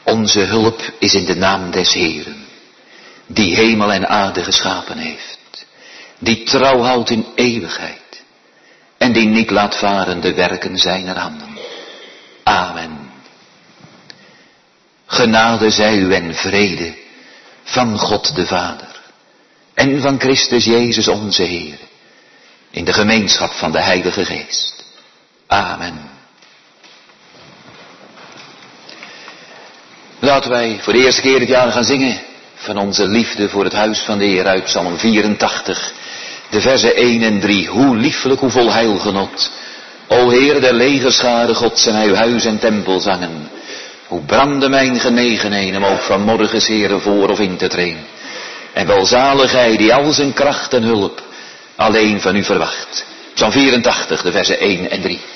Onze hulp is in de naam des Heeren, die hemel en aarde geschapen heeft, die trouw houdt in eeuwigheid en die niet laat varen de werken zijner handen. Amen. Genade zij u en vrede van God de Vader en van Christus Jezus onze Heer, in de gemeenschap van de Heilige Geest. Amen. Laten wij voor de eerste keer dit jaar gaan zingen van onze liefde voor het huis van de Heer uit Psalm 84, de versen 1 en 3. Hoe lieflijk, hoe vol heilgenot. O Heer der legerscharen Gods en uw huis en tempel zangen. Hoe brandde mijn genegenheden om ook vanmorgens Heere voor of in te treden. En welzalig hij die al zijn kracht en hulp alleen van u verwacht. Psalm 84, de versen 1 en 3.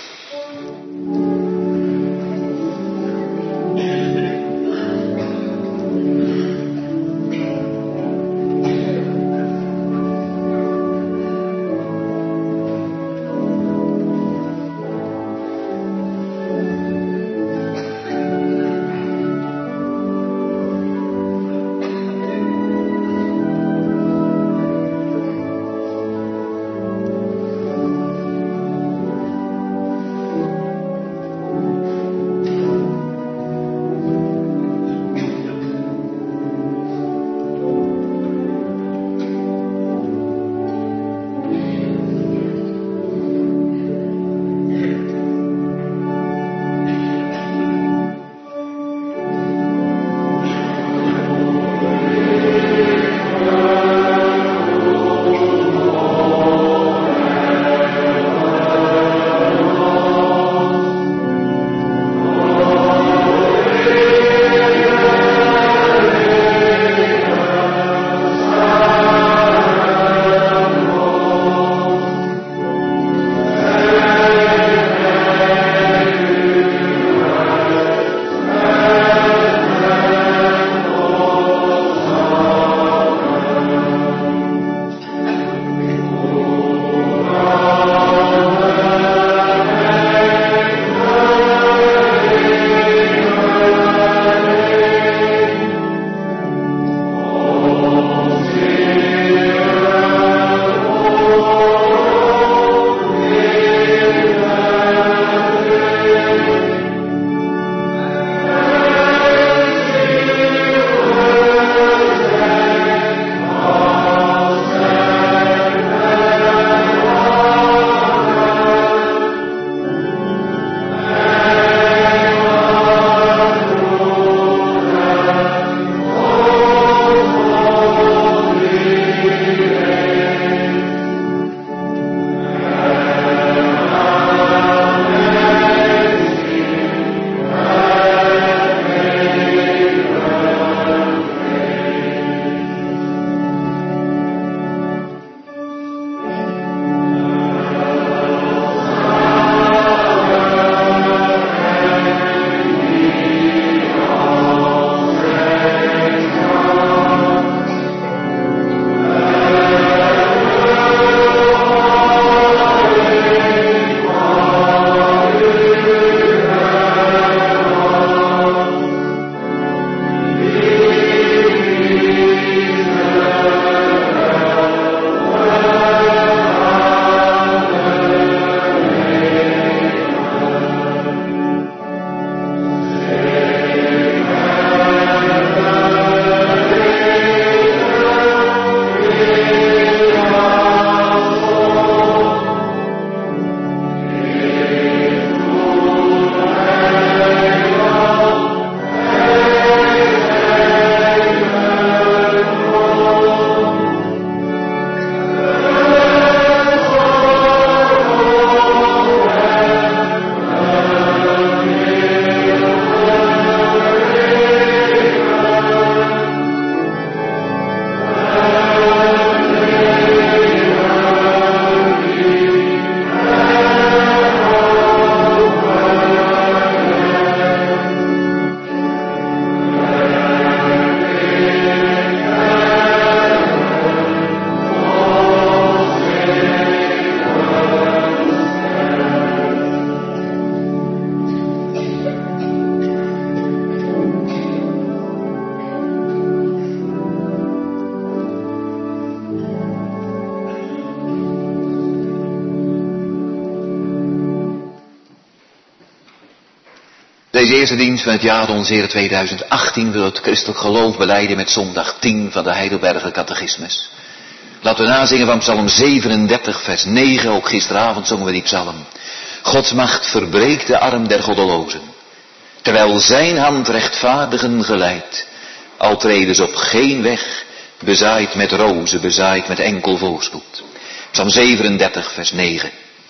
deze eerste dienst van het jaar ons Heer 2018 wil het christelijk geloof belijden met zondag 10 van de Heidelberger Catechismus. Laten we nazingen van Psalm 37 vers 9, ook gisteravond zongen we die psalm. Gods macht verbreekt de arm der goddelozen, terwijl zijn hand rechtvaardigen geleidt, al treden ze op geen weg, bezaaid met rozen, bezaaid met enkel voorspoed. Psalm 37 vers 9.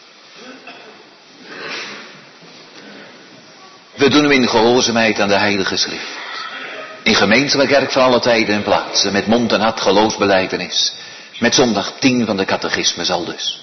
We doen hem in gehoorzaamheid aan de Heilige Schrift. In gemeenschappelijke kerk van alle tijden en plaatsen, met mond en hart geloofsbelijdenis. Met zondag 10 van de catechismus aldus.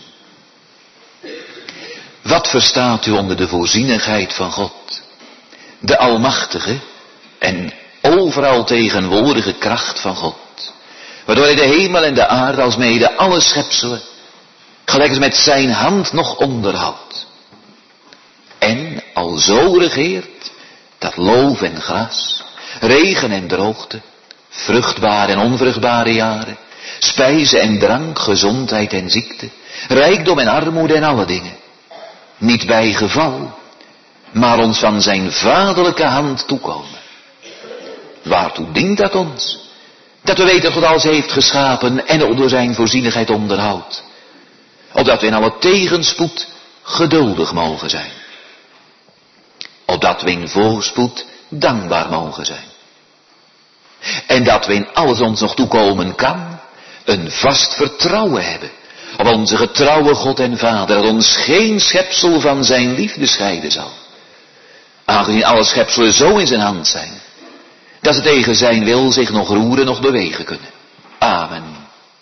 Wat verstaat u onder de voorzienigheid van God? De almachtige en overal tegenwoordige kracht van God. Waardoor hij de hemel en de aarde alsmede alle schepselen gelijk als met zijn hand nog onderhoudt. En alzo regeert dat loof en gras, regen en droogte, vruchtbare en onvruchtbare jaren, spijze en drank, gezondheid en ziekte, rijkdom en armoede en alle dingen. Niet bij geval, maar ons van zijn vaderlijke hand toekomen. Waartoe dient dat ons? Dat we weten dat God alles heeft geschapen en ook door zijn voorzienigheid onderhoudt. Opdat we in alle tegenspoed geduldig mogen zijn. Opdat we in voorspoed dankbaar mogen zijn. En dat we in alles ons nog toekomen kan, een vast vertrouwen hebben op onze getrouwe God en Vader, dat ons geen schepsel van zijn liefde scheiden zal. Aangezien alle schepselen zo in zijn hand zijn, dat ze tegen zijn wil zich nog roeren, nog bewegen kunnen. Amen.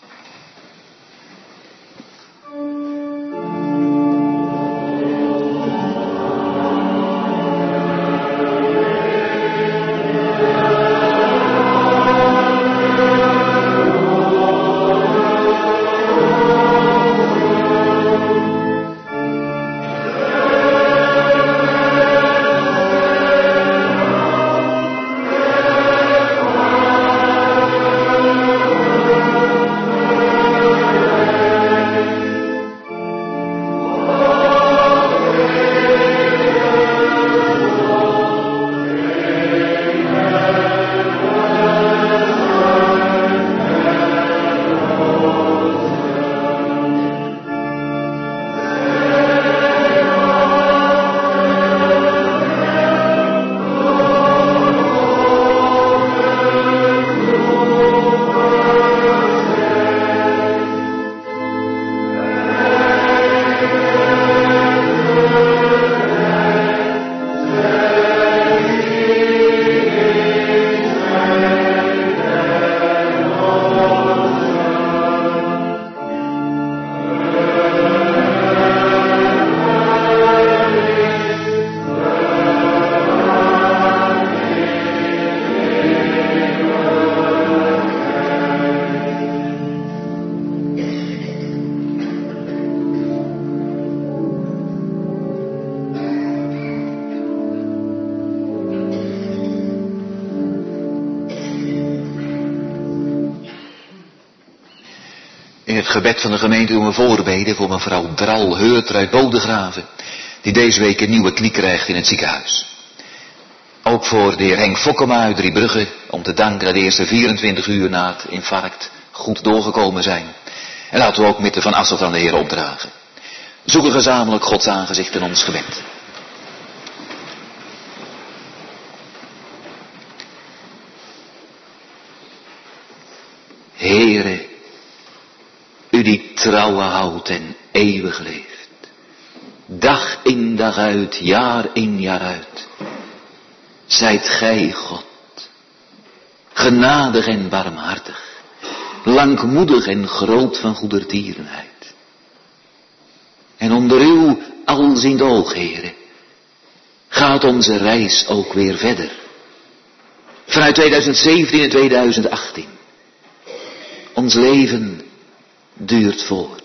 In het gebed van de gemeente doen we voorbeden voor mevrouw Dral Heurter uit Bodegraven, die deze week een nieuwe knie krijgt in het ziekenhuis. Ook voor de heer Henk Fokkema uit Driebrugge, om te danken dat de eerste 24 uur na het infarct goed doorgekomen zijn. En laten we ook met de Van Asselt aan de Heer opdragen. Zoeken gezamenlijk Gods aangezicht in ons gebed. Heere, u die trouwe houdt en eeuwig leeft, dag in dag uit, jaar in jaar uit, zijt gij God, genadig en barmhartig, langmoedig en groot van goedertierenheid. En onder uw alziend oog, Heere, gaat onze reis ook weer verder. Vanuit 2017 en 2018. Ons leven duurt voort.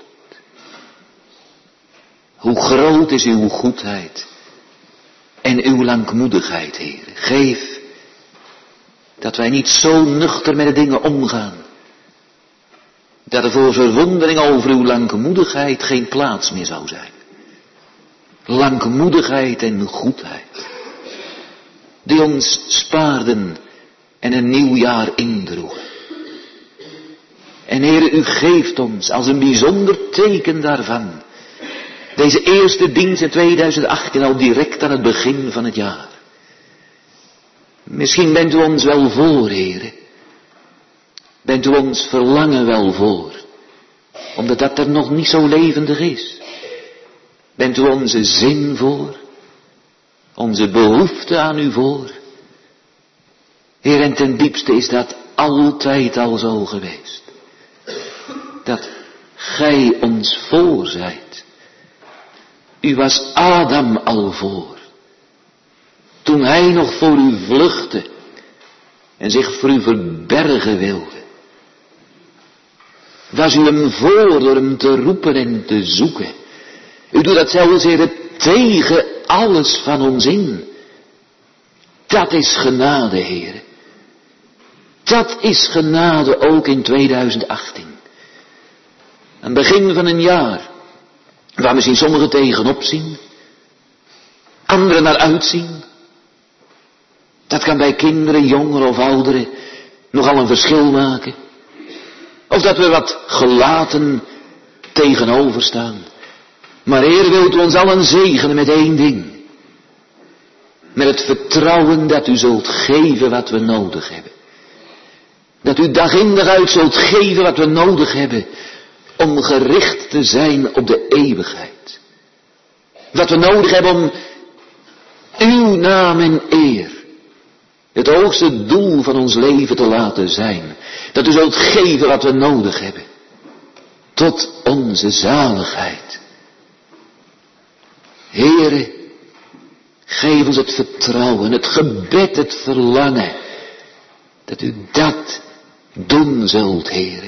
Hoe groot is uw goedheid en uw langmoedigheid, Heer. Geef dat wij niet zo nuchter met de dingen omgaan, dat er voor verwondering over uw langmoedigheid geen plaats meer zou zijn. Langmoedigheid en goedheid. die ons spaarden en een nieuw jaar indroegen. En Heere, u geeft ons als een bijzonder teken daarvan deze eerste dienst in 2018 al direct aan het begin van het jaar. Misschien bent u ons wel voor, Heere. Bent u ons verlangen wel voor, omdat dat er nog niet zo levendig is. Bent u onze zin voor, onze behoefte aan u voor. Heer, en ten diepste is dat altijd al zo geweest. Dat gij ons voor zijt. U was Adam al voor. Toen hij nog voor u vluchtte en zich voor u verbergen wilde. Was u hem voor door hem te roepen en te zoeken. U doet dat zelfs, Heer, tegen alles van ons in. Dat is genade, Heer. Dat is genade ook in 2018. Aan het begin van een jaar, waar misschien sommigen tegenop zien, anderen naar uitzien. Dat kan bij kinderen, jongeren of ouderen nogal een verschil maken. Of dat we wat gelaten tegenover staan. Maar Heer, wilt u ons allen zegenen met één ding. Met het vertrouwen dat u zult geven wat we nodig hebben. Dat u dag in dag uit zult geven wat we nodig hebben om gericht te zijn op de eeuwigheid. Wat we nodig hebben om uw naam en eer, het hoogste doel van ons leven te laten zijn. Dat u zult geven wat we nodig hebben. Tot onze zaligheid. Heere, geef ons het vertrouwen, het gebed, het verlangen. Dat u dat doen zult, Heere.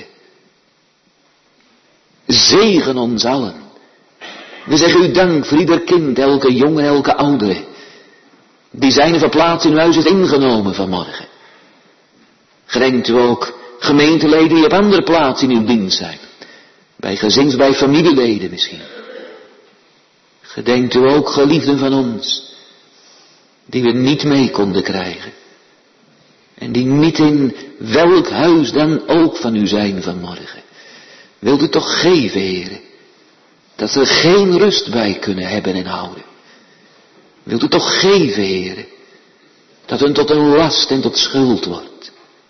Zegen ons allen. We zeggen u dank voor ieder kind, elke jongen, elke oudere. Die zijn verplaatst in uw huis is ingenomen vanmorgen. Gedenkt u ook gemeenteleden die op andere plaatsen in uw dienst zijn. Bij gezins, bij familieleden misschien. Gedenkt u ook geliefden van ons, die we niet mee konden krijgen. En die niet in welk huis dan ook van u zijn vanmorgen. Wilt u toch geven, Heere, dat ze er geen rust bij kunnen hebben en houden. Wilt u toch geven, Heere, dat hun tot een last en tot schuld wordt.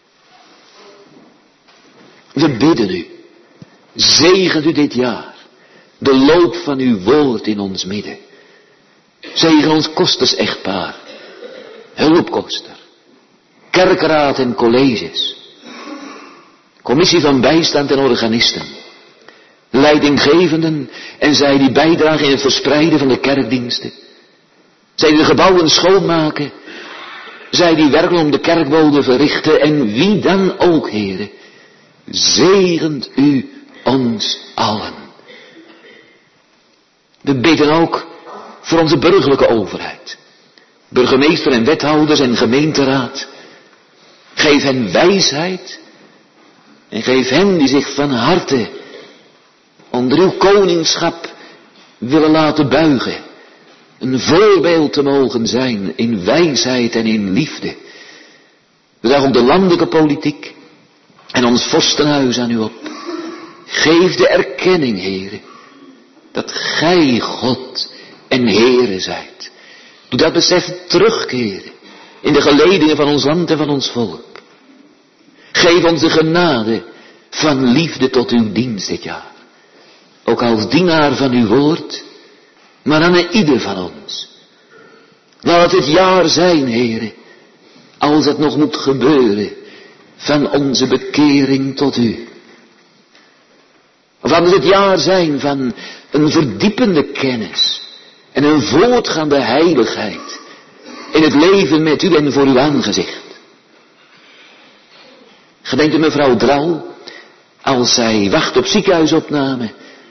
We bidden u, zegent u dit jaar, de loop van uw woord in ons midden. Zegen ons kosters-echtpaar, hulpkoster, kerkraad en colleges, commissie van bijstand en organisten, leidinggevenden en zij die bijdragen in het verspreiden van de kerkdiensten, zij die de gebouwen schoonmaken, zij die werken om de kerkwouden verrichten en wie dan ook, Heere, zegent u ons allen. We bidden ook voor onze burgerlijke overheid, burgemeester en wethouders en gemeenteraad. Geef hen wijsheid en geef hen die zich van harte onder uw koningschap willen laten buigen. Een voorbeeld te mogen zijn in wijsheid en in liefde. We dragen ook de landelijke politiek en ons vorstenhuis aan u op. Geef de erkenning, Heere, dat gij God en Heere zijt. Doe dat besef terugkeren in de geledingen van ons land en van ons volk. Geef ons de genade van liefde tot uw dienst dit jaar. Ook als dienaar van uw woord, maar aan ieder van ons. Laat het jaar zijn, Heere, als het nog moet gebeuren, van onze bekering tot u. Of laat het jaar zijn van een verdiepende kennis en een voortgaande heiligheid in het leven met u en voor uw aangezicht. Gedenkt u mevrouw Drouw, als zij wacht op ziekenhuisopname.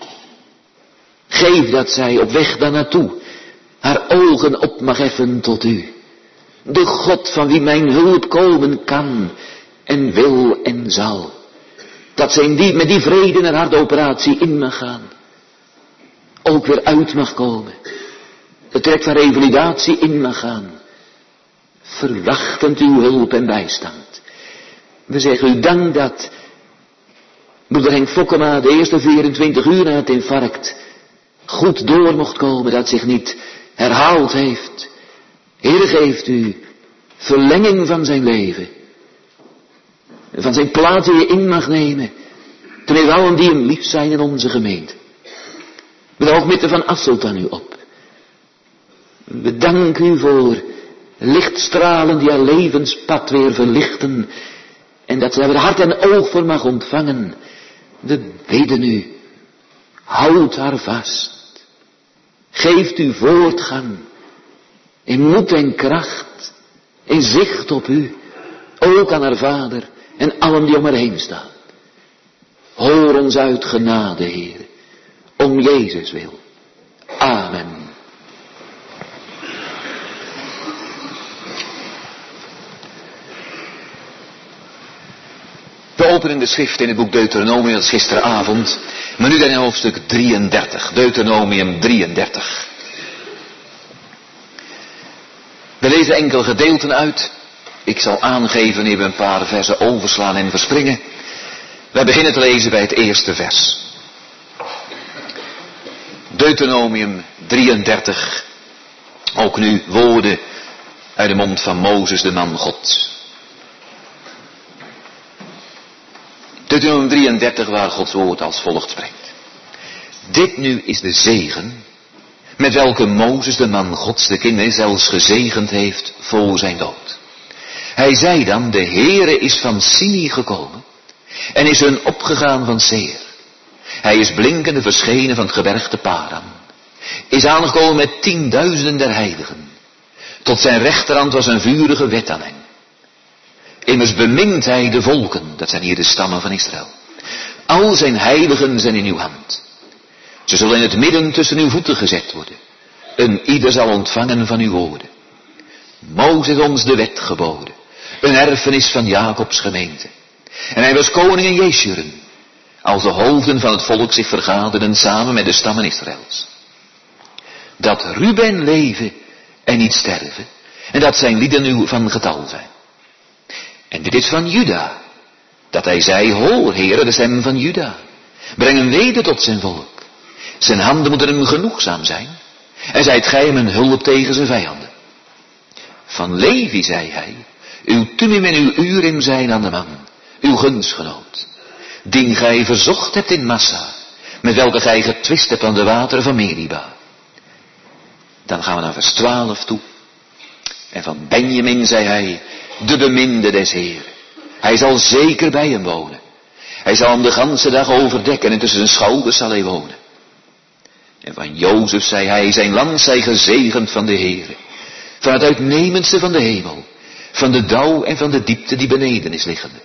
Geef dat zij op weg daar naartoe haar ogen op mag heffen tot u. De God van wie mijn hulp komen kan en wil en zal. Dat zij met die vrede naar haar de operatie in mag gaan. Ook weer uit mag komen. Het traject van revalidatie in mag gaan. verwachtend uw hulp en bijstand. We zeggen u dank dat moeder Henk Fokkema de eerste 24 uur na het infarct goed door mocht komen, dat zich niet herhaald heeft. Heer, geeft u verlenging van zijn leven, van zijn plaats die je in mag nemen, ten allen die hem lief zijn in onze gemeente. Met de hoogmitte van Asselt aan u op. We danken u voor lichtstralen die haar levenspad weer verlichten, en dat zij er hart en oog voor mag ontvangen. We bidden u, houd haar vast. Geeft u voortgang in moed en kracht, in zicht op u, ook aan haar vader en allen die om haar heen staan. Hoor ons uit genade, Heer, om Jezus wil. Amen. We openen de schrift in het boek Deuteronomium, dat is gisteravond, maar nu dan in hoofdstuk 33, Deuteronomium 33. We lezen enkele gedeelten uit. Ik zal aangeven wanneer we een paar versen overslaan en verspringen. Wij beginnen te lezen bij het eerste vers. Deuteronomium 33. Ook nu woorden uit de mond van Mozes, de man Gods. Deuteronomium 33, waar Gods woord als volgt spreekt. Dit nu is de zegen, met welke Mozes, de man Gods, de kinderen zelfs gezegend heeft voor zijn dood. Hij zei dan, de Heere is van Sinai gekomen en is hun opgegaan van Seir. Hij is blinkende verschenen van het gebergte Paran. Is aangekomen met 10.000 der heiligen. Tot zijn rechterhand was een vurige wet aan hem. Immers bemint hij de volken, dat zijn hier de stammen van Israël. Al zijn heiligen zijn in uw hand. Ze zullen in het midden tussen uw voeten gezet worden. Een ieder zal ontvangen van uw woorden. Mozes ons de wet geboden. Een erfenis van Jacobs gemeente. En hij was koning in Jeshurun. Als de hoofden van het volk zich vergaderden samen met de stammen Israëls. Dat Ruben leven en niet sterven. En dat zijn lieden u van getal zijn. En dit is van Juda. Dat hij zei, hoor Heere, de stem van Juda. Breng hem weder tot zijn volk. Zijn handen moeten hem genoegzaam zijn. En zijt gij hem een hulp tegen zijn vijanden. Van Levi, zei hij, uw Tumim en uw Urim zijn aan de man, uw gunstgenoot, dien gij verzocht hebt in Massa, met welke gij getwist hebt aan de wateren van Meriba. Dan gaan we naar vers 12 toe. En van Benjamin, zei hij, de beminde des Heeren. Hij zal zeker bij hem wonen. Hij zal hem de ganse dag overdekken en tussen zijn schouders zal hij wonen. En van Jozef, zei hij, zijn land zij gezegend van de Heere. Van het uitnemendste van de hemel. Van de dauw en van de diepte die beneden is liggende.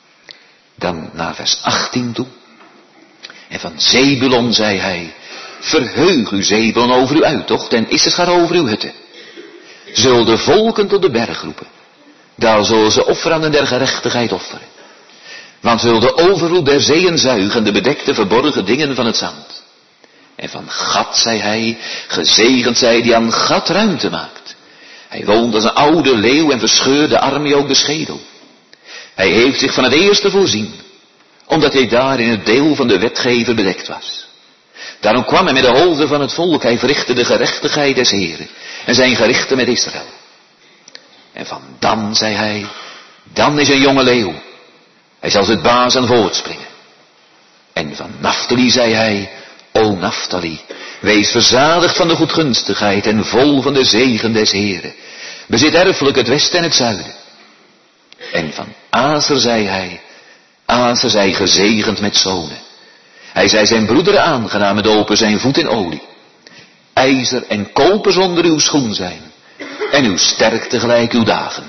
Dan naar vers 18 toe. En van Zebulon, zei hij, verheug u Zebulon over uw uittocht en Issachar over uw hutten. Zullen de volken tot de berg roepen. Daar zullen ze offeranden der gerechtigheid offeren. Want zullen de overvloed der zeeën zuigen de bedekte verborgen dingen van het zand. En van Gad, zei hij, gezegend zij die aan Gad ruimte maakt. Hij woont als een oude leeuw en verscheurde arm ook de schedel. Hij heeft zich van het eerste voorzien, omdat hij daar in het deel van de wetgever bedekt was. Daarom kwam hij met de hoofden van het volk, hij verrichtte de gerechtigheid des Heren en zijn gerichten met Israël. En van Dan, zei hij, Dan is een jonge leeuw, hij zal het baas aan voortspringen. En van Naftali, zei hij, o Naftali, wees verzadigd van de goedgunstigheid en vol van de zegen des Heren. Bezit erfelijk het westen en het zuiden. En van Aser, zei hij, Aser zij gezegend met zonen. Hij zei zijn broederen aangenaam dopen zijn voet in olie. IJzer en koper zonder uw schoen zijn. En uw sterkte gelijk uw dagen.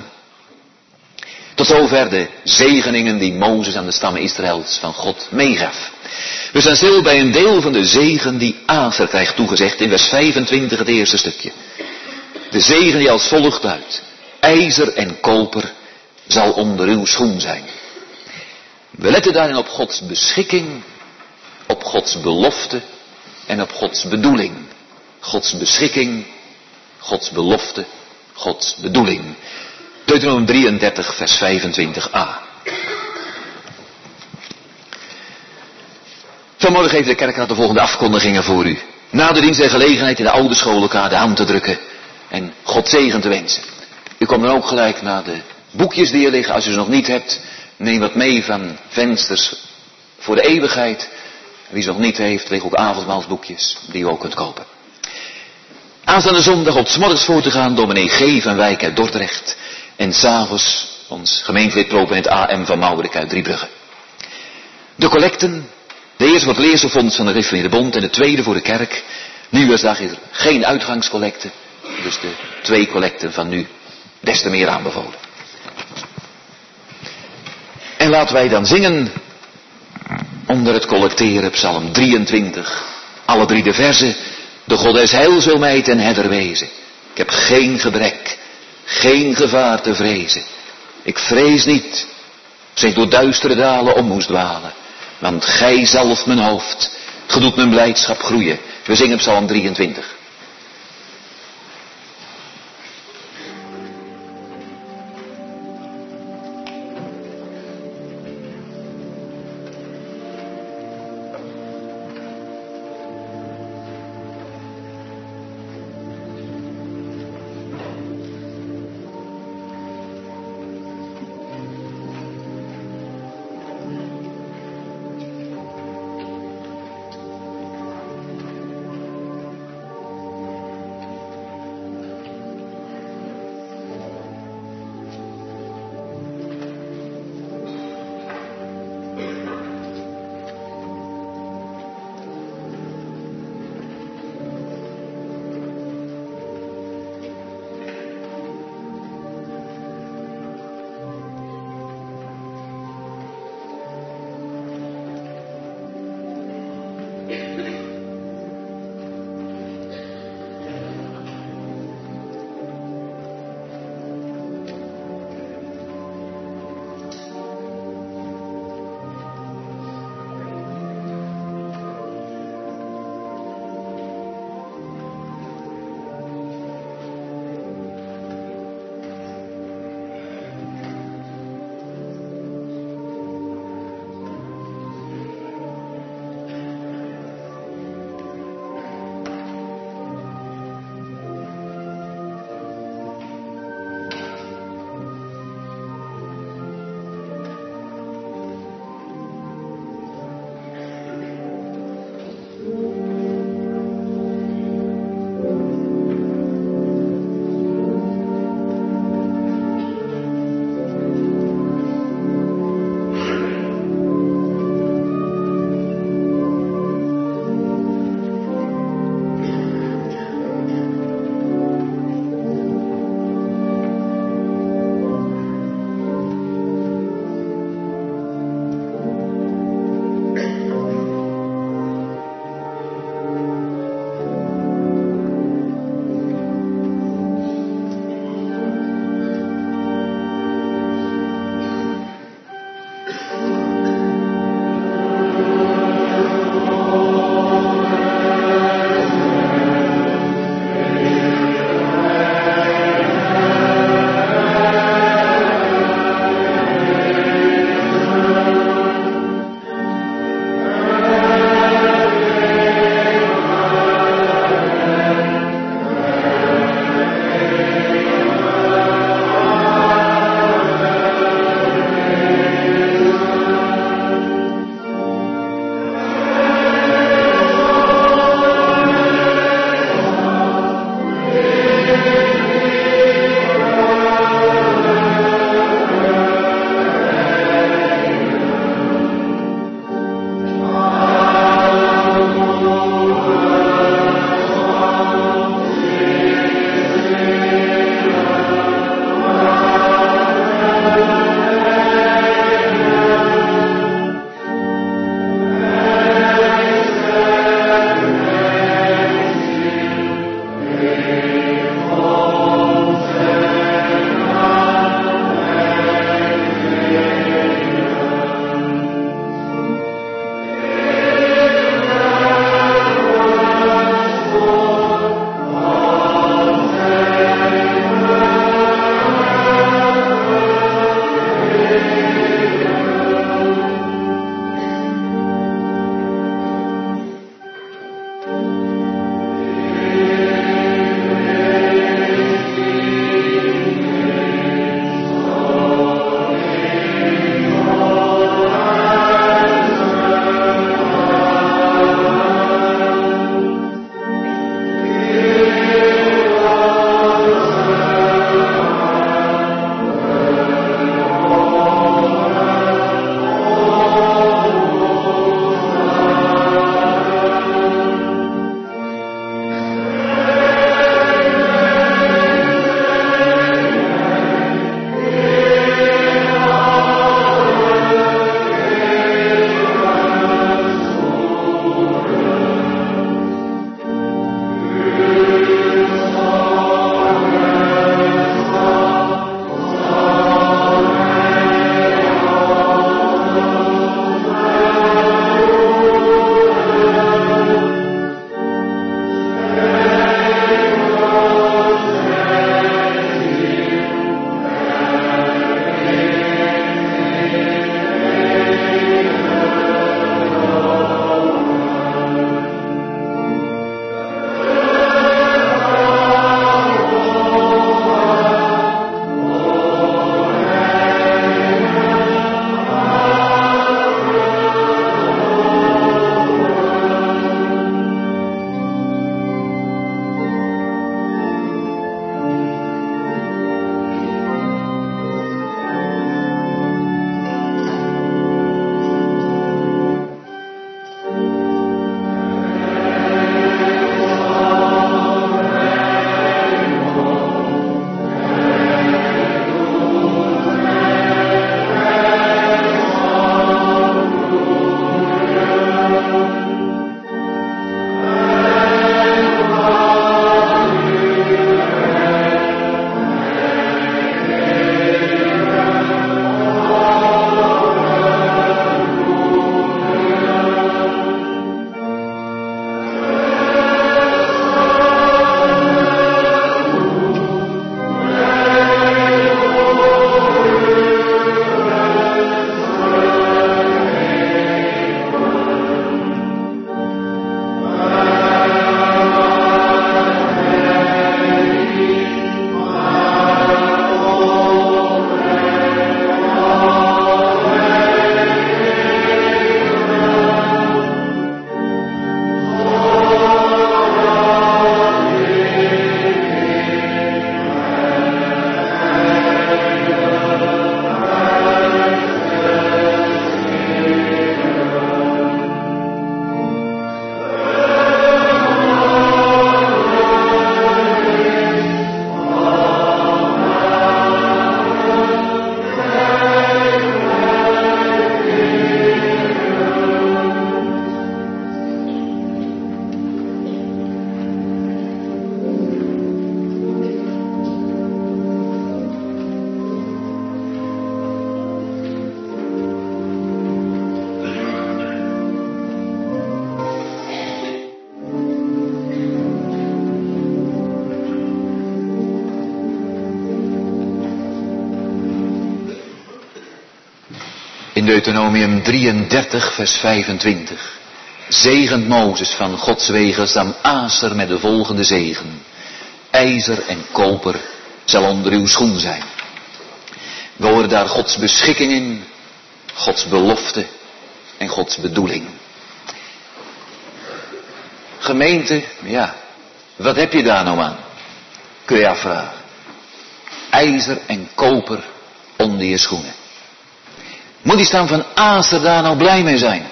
Tot zover de zegeningen die Mozes aan de stammen Israëls van God meegaf. We staan stil bij een deel van de zegen die Aser krijgt toegezegd in vers 25 het eerste stukje. De zegen die als volgt luidt. IJzer en koper zal onder uw schoen zijn. We letten daarin op Gods beschikking, op Gods belofte en op Gods bedoeling. Gods beschikking, Gods belofte, Gods bedoeling. Deuteronomium 33 vers 25a. Vanmorgen heeft de kerkraad de volgende afkondigingen voor u. Na de dienst en gelegenheid in de oude school elkaar de hand te drukken en God zegen te wensen. U komt dan ook gelijk naar de boekjes die er liggen. Als u ze nog niet hebt, neem wat mee van vensters voor de eeuwigheid. Wie ze nog niet heeft, liggen ook avondmaalsboekjes die u ook kunt kopen. Aanstaande zondag op 's morgens voor te gaan, dominee G. van Wijk uit Dordrecht. En 's avonds ons gemeentelid proponent AM van Maurik uit Driebrugge. De collecten. De eerste voor het Leerselfonds van de Reformeerde Bond en de tweede voor de kerk. Nieuwjaarsdag is er geen uitgangscollecte. Dus de 2 collecten van nu des te meer aanbevolen. En laten wij dan zingen onder het collecteren Psalm 23. Alle 3 de verzen. De God des heils wil mij ten herder wezen. Ik heb geen gebrek, geen gevaar te vrezen. Ik vrees niet, als ik door duistere dalen om moest dwalen. Want gij zelf mijn hoofd, ge doet mijn blijdschap groeien. We zingen Psalm 23. In Deuteronomium 33 vers 25 zegent Mozes van Gods wegen stam Aser met de volgende zegen. IJzer en koper zal onder uw schoen zijn. We horen daar Gods beschikking in, Gods belofte en Gods bedoeling. Gemeente, ja, wat heb je daar nou aan? Kun je afvragen. IJzer en koper onder je schoenen. Moet die stam van Aser daar nou blij mee zijn?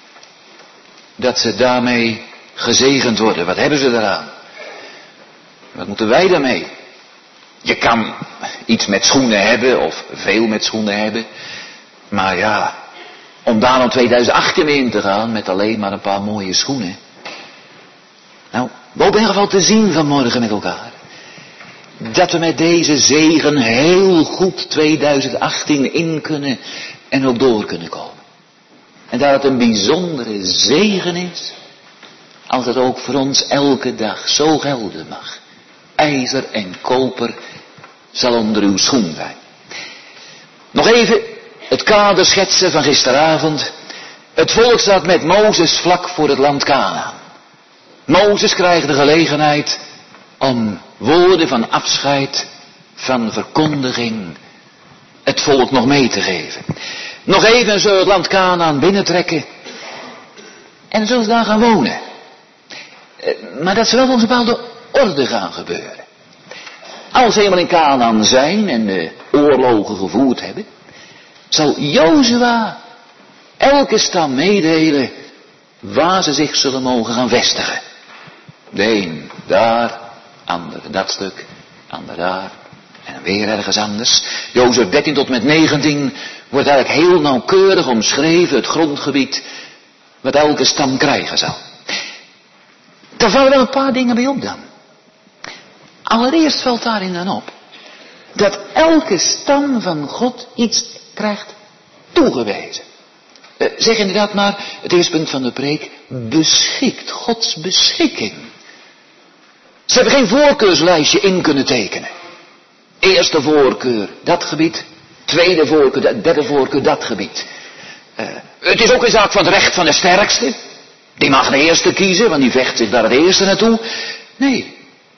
Dat ze daarmee gezegend worden. Wat hebben ze daaraan? Wat moeten wij daarmee? Je kan iets met schoenen hebben of veel met schoenen hebben. Maar ja, om daar nou 2018 mee in te gaan met alleen maar een paar mooie schoenen. Nou, we hopen in ieder geval te zien vanmorgen met elkaar. Dat we met deze zegen heel goed 2018 in kunnen en ook door kunnen komen. En dat het een bijzondere zegen is, als het ook voor ons elke dag zo gelden mag. IJzer en koper zal onder uw schoen zijn. Nog even het kader schetsen van gisteravond. Het volk staat met Mozes vlak voor het land Kanaan. Mozes krijgt de gelegenheid om woorden van afscheid, van verkondiging, het volk nog mee te geven. Nog even zo het land Kanaan binnentrekken. En zullen ze daar gaan wonen. Maar dat zal wel volgens een bepaalde orde gaan gebeuren. Als ze eenmaal in Kanaan zijn en de oorlogen gevoerd hebben, zal Jozua elke stam meedelen waar ze zich zullen mogen gaan vestigen. De een daar, ander dat stuk, ander daar en weer ergens anders. Jozua 13 tot met 19 wordt eigenlijk heel nauwkeurig omschreven het grondgebied wat elke stam krijgen zal. Daar vallen wel een paar dingen bij op dan. Allereerst valt daarin dan op dat elke stam van God iets krijgt toegewezen. Zeg inderdaad maar, het eerste punt van de preek, beschikt, Gods beschikking. Ze hebben geen voorkeurslijstje in kunnen tekenen. Eerste voorkeur, dat gebied. Tweede voorkeur, derde voorkeur, dat gebied. Het is ook een zaak van het recht van de sterkste. Die mag de eerste kiezen, want die vecht zich daar het eerste naartoe. Nee,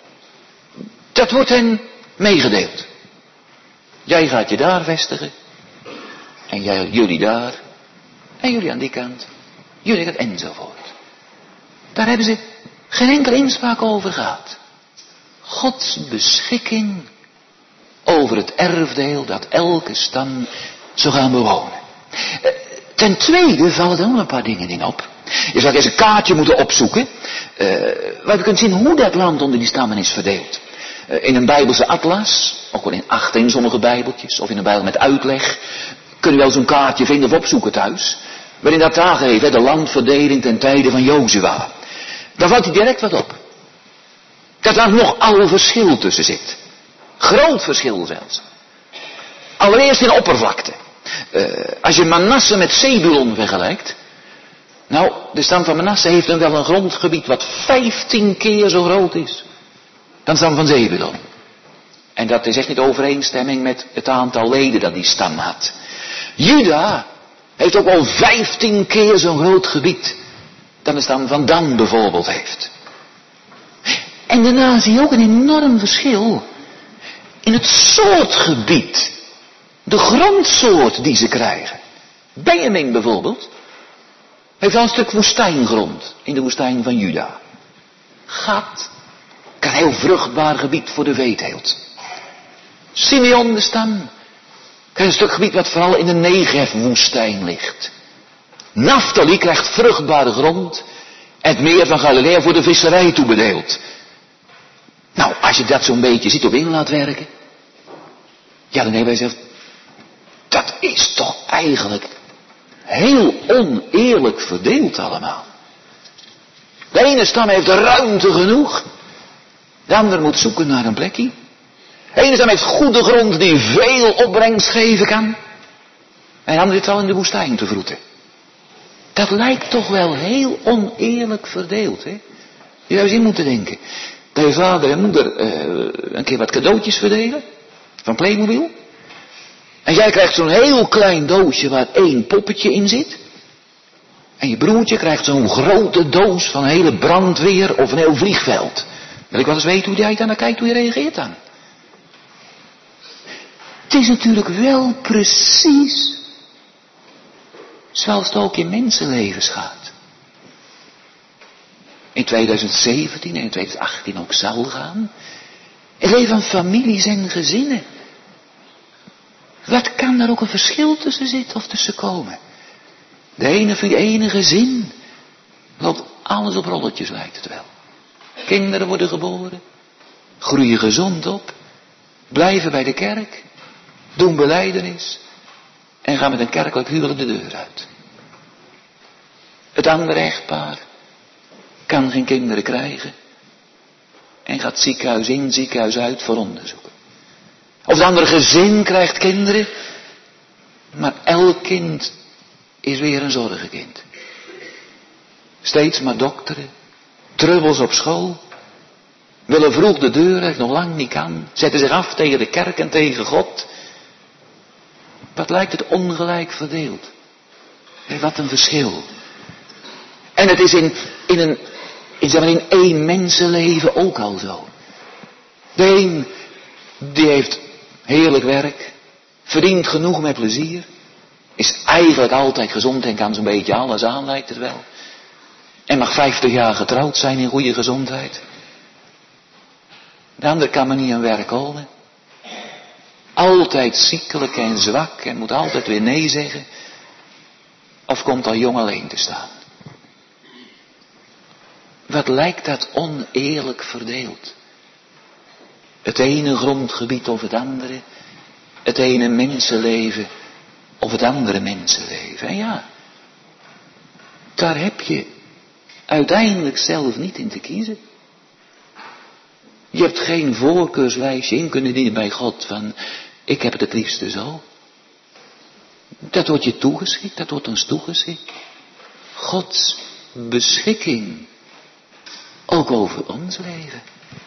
dat wordt hen meegedeeld. Jij gaat je daar vestigen. En jullie daar. En jullie aan die kant. Jullie dat enzovoort. Daar hebben ze geen enkele inspraak over gehad. Gods beschikking over het erfdeel dat elke stam zou gaan bewonen. Ten tweede vallen er nog een paar dingen in op. Je zou eens een kaartje moeten opzoeken. Waar je kunt zien hoe dat land onder die stammen is verdeeld. In een Bijbelse atlas, ook wel in 8 in sommige Bijbeltjes, of in een Bijbel met uitleg, kun je wel zo'n kaartje vinden of opzoeken thuis. Waarin dat aangegeven, de landverdeling ten tijde van Jozua. Daar valt hij direct wat op. Dat daar nog al verschil tussen zit. Groot verschil zelfs. Allereerst in de oppervlakte. Als je Manasse met Zebulon vergelijkt. Nou, de stam van Manasse heeft dan wel een grondgebied wat 15 keer zo groot is dan de stam van Zebulon. En dat is echt niet overeenstemming met het aantal leden dat die stam had. Juda heeft ook al 15 keer zo'n groot gebied dan de stam van Dan bijvoorbeeld heeft. En daarna zie je ook een enorm verschil in het soortgebied. De grondsoort die ze krijgen. Benjamin bijvoorbeeld heeft al een stuk woestijngrond in de woestijn van Juda. Gad, een heel vruchtbaar gebied voor de veeteelt. Simeon de stam krijgt een stuk gebied wat vooral in de Negev-woestijn ligt. Naphtali krijgt vruchtbare grond en het meer van Galilea voor de visserij toebedeeld. Nou, als je dat zo'n beetje ziet op in laat werken, ja, dan hebben wij gezegd, dat is toch eigenlijk heel oneerlijk verdeeld allemaal. De ene stam heeft ruimte genoeg, de ander moet zoeken naar een plekje. De ene stam heeft goede grond die veel opbrengst geven kan, en de ander zit al in de woestijn te vroeten. Dat lijkt toch wel heel oneerlijk verdeeld, hè? Je zou eens in moeten denken. Dat je vader en moeder een keer wat cadeautjes verdelen. Van Playmobil. En En jij krijgt zo'n heel klein doosje waar 1 poppetje in zit. En je broertje krijgt zo'n grote doos van een hele brandweer of een heel vliegveld. Wil ik wel eens weten hoe jij daar naar kijkt, hoe je reageert dan. Het is natuurlijk wel precies zoals het ook in mensenlevens gaat. In 2017 en in 2018 ook zal gaan. Het leven van families en gezinnen. Wat kan daar ook een verschil tussen zitten of tussen komen? De ene gezin loopt alles op rolletjes, lijkt het wel. Kinderen worden geboren, groeien gezond op, blijven bij de kerk, doen belijdenis en gaan met een kerkelijk huwelijk de deur uit. Het andere echtpaar kan geen kinderen krijgen en gaat ziekenhuis in, ziekenhuis uit voor onderzoeken. Of het andere gezin krijgt kinderen, maar elk kind is weer een zorgenkind. Steeds maar dokteren, trubbels op school, willen vroeg de deur uit, nog lang niet kan, zetten zich af tegen de kerk en tegen God. Wat lijkt het ongelijk verdeeld. En wat een verschil. En het is in één mensenleven ook al zo. De een, die heeft heerlijk werk, verdient genoeg met plezier, is eigenlijk altijd gezond en kan zo'n beetje alles aan, lijkt het wel. En mag 50 jaar getrouwd zijn in goede gezondheid. De ander kan maar niet aan werk komen. Altijd ziekelijk en zwak en moet altijd weer nee zeggen. Of komt al jong alleen te staan. Wat lijkt dat oneerlijk verdeeld. Het ene grondgebied of het andere. Het ene mensenleven of het andere mensenleven. En ja, daar heb je uiteindelijk zelf niet in te kiezen. Je hebt geen voorkeurslijstje in kunnen dienen bij God van, ik heb het liefste zo. Dat wordt je toegeschikt, dat wordt ons toegeschikt. Gods beschikking, ook over ons leven.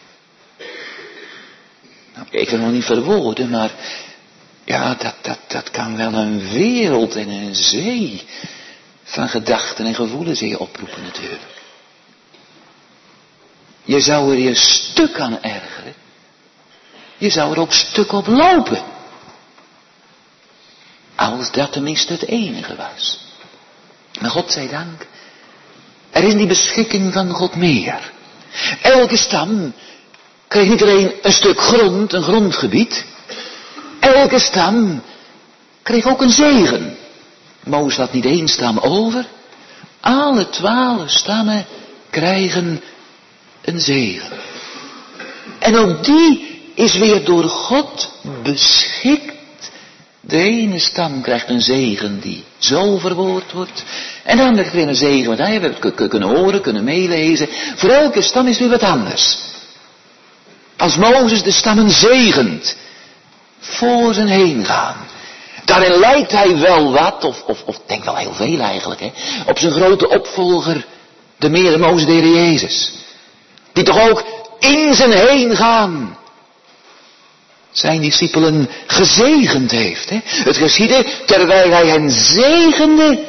Nou, ik wil nog niet verwoorden, maar ja, dat kan wel een wereld en een zee van gedachten en gevoelens in je oproepen natuurlijk. Je zou er je stuk aan ergeren. Je zou er ook stuk op lopen. Als dat tenminste het enige was. Maar God zij dank, er is in die beschikking van God meer. Elke stam kreeg niet alleen een stuk grond, een grondgebied. Elke stam kreeg ook een zegen. Mozes had niet 1 stam over. Alle 12 stammen krijgen een zegen. En ook die is weer door God beschikt. De ene stam krijgt een zegen die zo verwoord wordt. En de andere krijgt weer een zegen, want hij heeft het kunnen horen, kunnen meelezen. Voor elke stam is weer wat anders. Als Mozes de stammen zegent, voor zijn heen gaan. Daarin lijkt hij wel wat, of denk wel heel veel eigenlijk, op zijn grote opvolger, de Meere Mozes, de Heer Jezus. Die toch ook in zijn heen gaan zijn discipelen gezegend heeft. Het geschiedde terwijl hij hen zegende,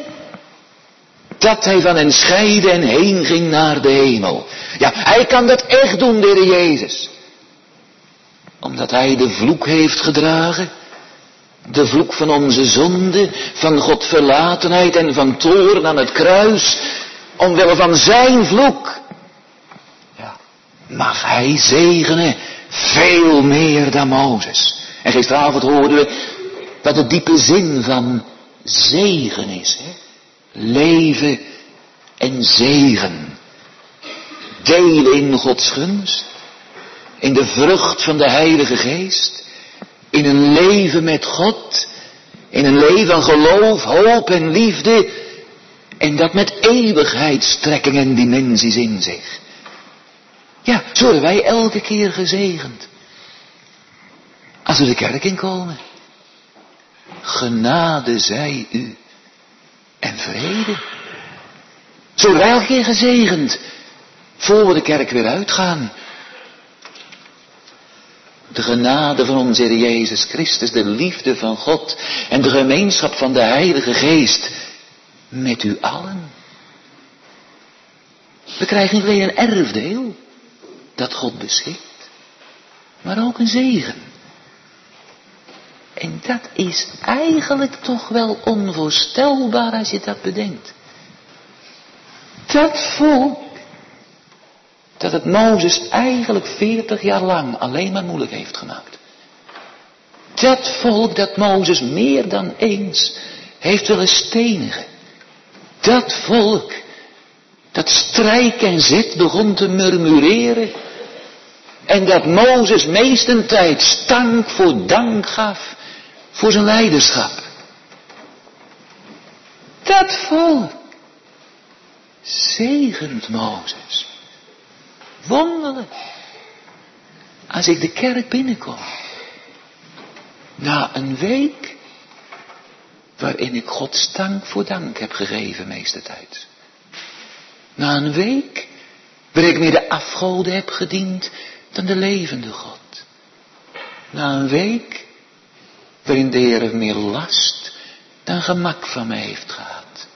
dat hij van hen scheidde en heen ging naar de hemel. Ja, hij kan dat echt doen, de Heer Jezus. Omdat hij de vloek heeft gedragen. De vloek van onze zonde, van Godverlatenheid en van toorn aan het kruis. Omwille van zijn vloek. Ja, mag hij zegenen veel meer dan Mozes. En gisteravond hoorden we wat de diepe zin van zegen is. Leven en zegen. Delen in Gods gunst. In de vrucht van de Heilige Geest. In een leven met God. In een leven van geloof, hoop en liefde. En dat met eeuwigheidstrekking en dimensies in zich. Ja, zo worden wij elke keer gezegend. Als we de kerk inkomen. Genade zij u. En vrede. Zo worden wij elke keer gezegend. Voor we de kerk weer uitgaan. de genade van onze Heer Jezus Christus, de liefde van God en de gemeenschap van de Heilige Geest met u allen. We krijgen niet alleen een erfdeel dat God beschikt, maar ook een zegen. En dat is eigenlijk toch wel onvoorstelbaar als je dat bedenkt. Dat volk, dat het Mozes eigenlijk 40 jaar lang alleen maar moeilijk heeft gemaakt. Dat volk dat Mozes meer dan eens heeft willen stenigen. Dat volk dat strijk en zet begon te murmureren. En dat Mozes meestentijds stank voor dank gaf voor zijn leiderschap. Dat volk zegent Mozes. Wonderlijk. Als ik de kerk binnenkom. Na een week waarin ik God stank voor dank heb gegeven meeste tijd. Na een week waarin ik meer de afgoden heb gediend dan de levende God. Na een week waarin de Heer meer last dan gemak van mij heeft gehad.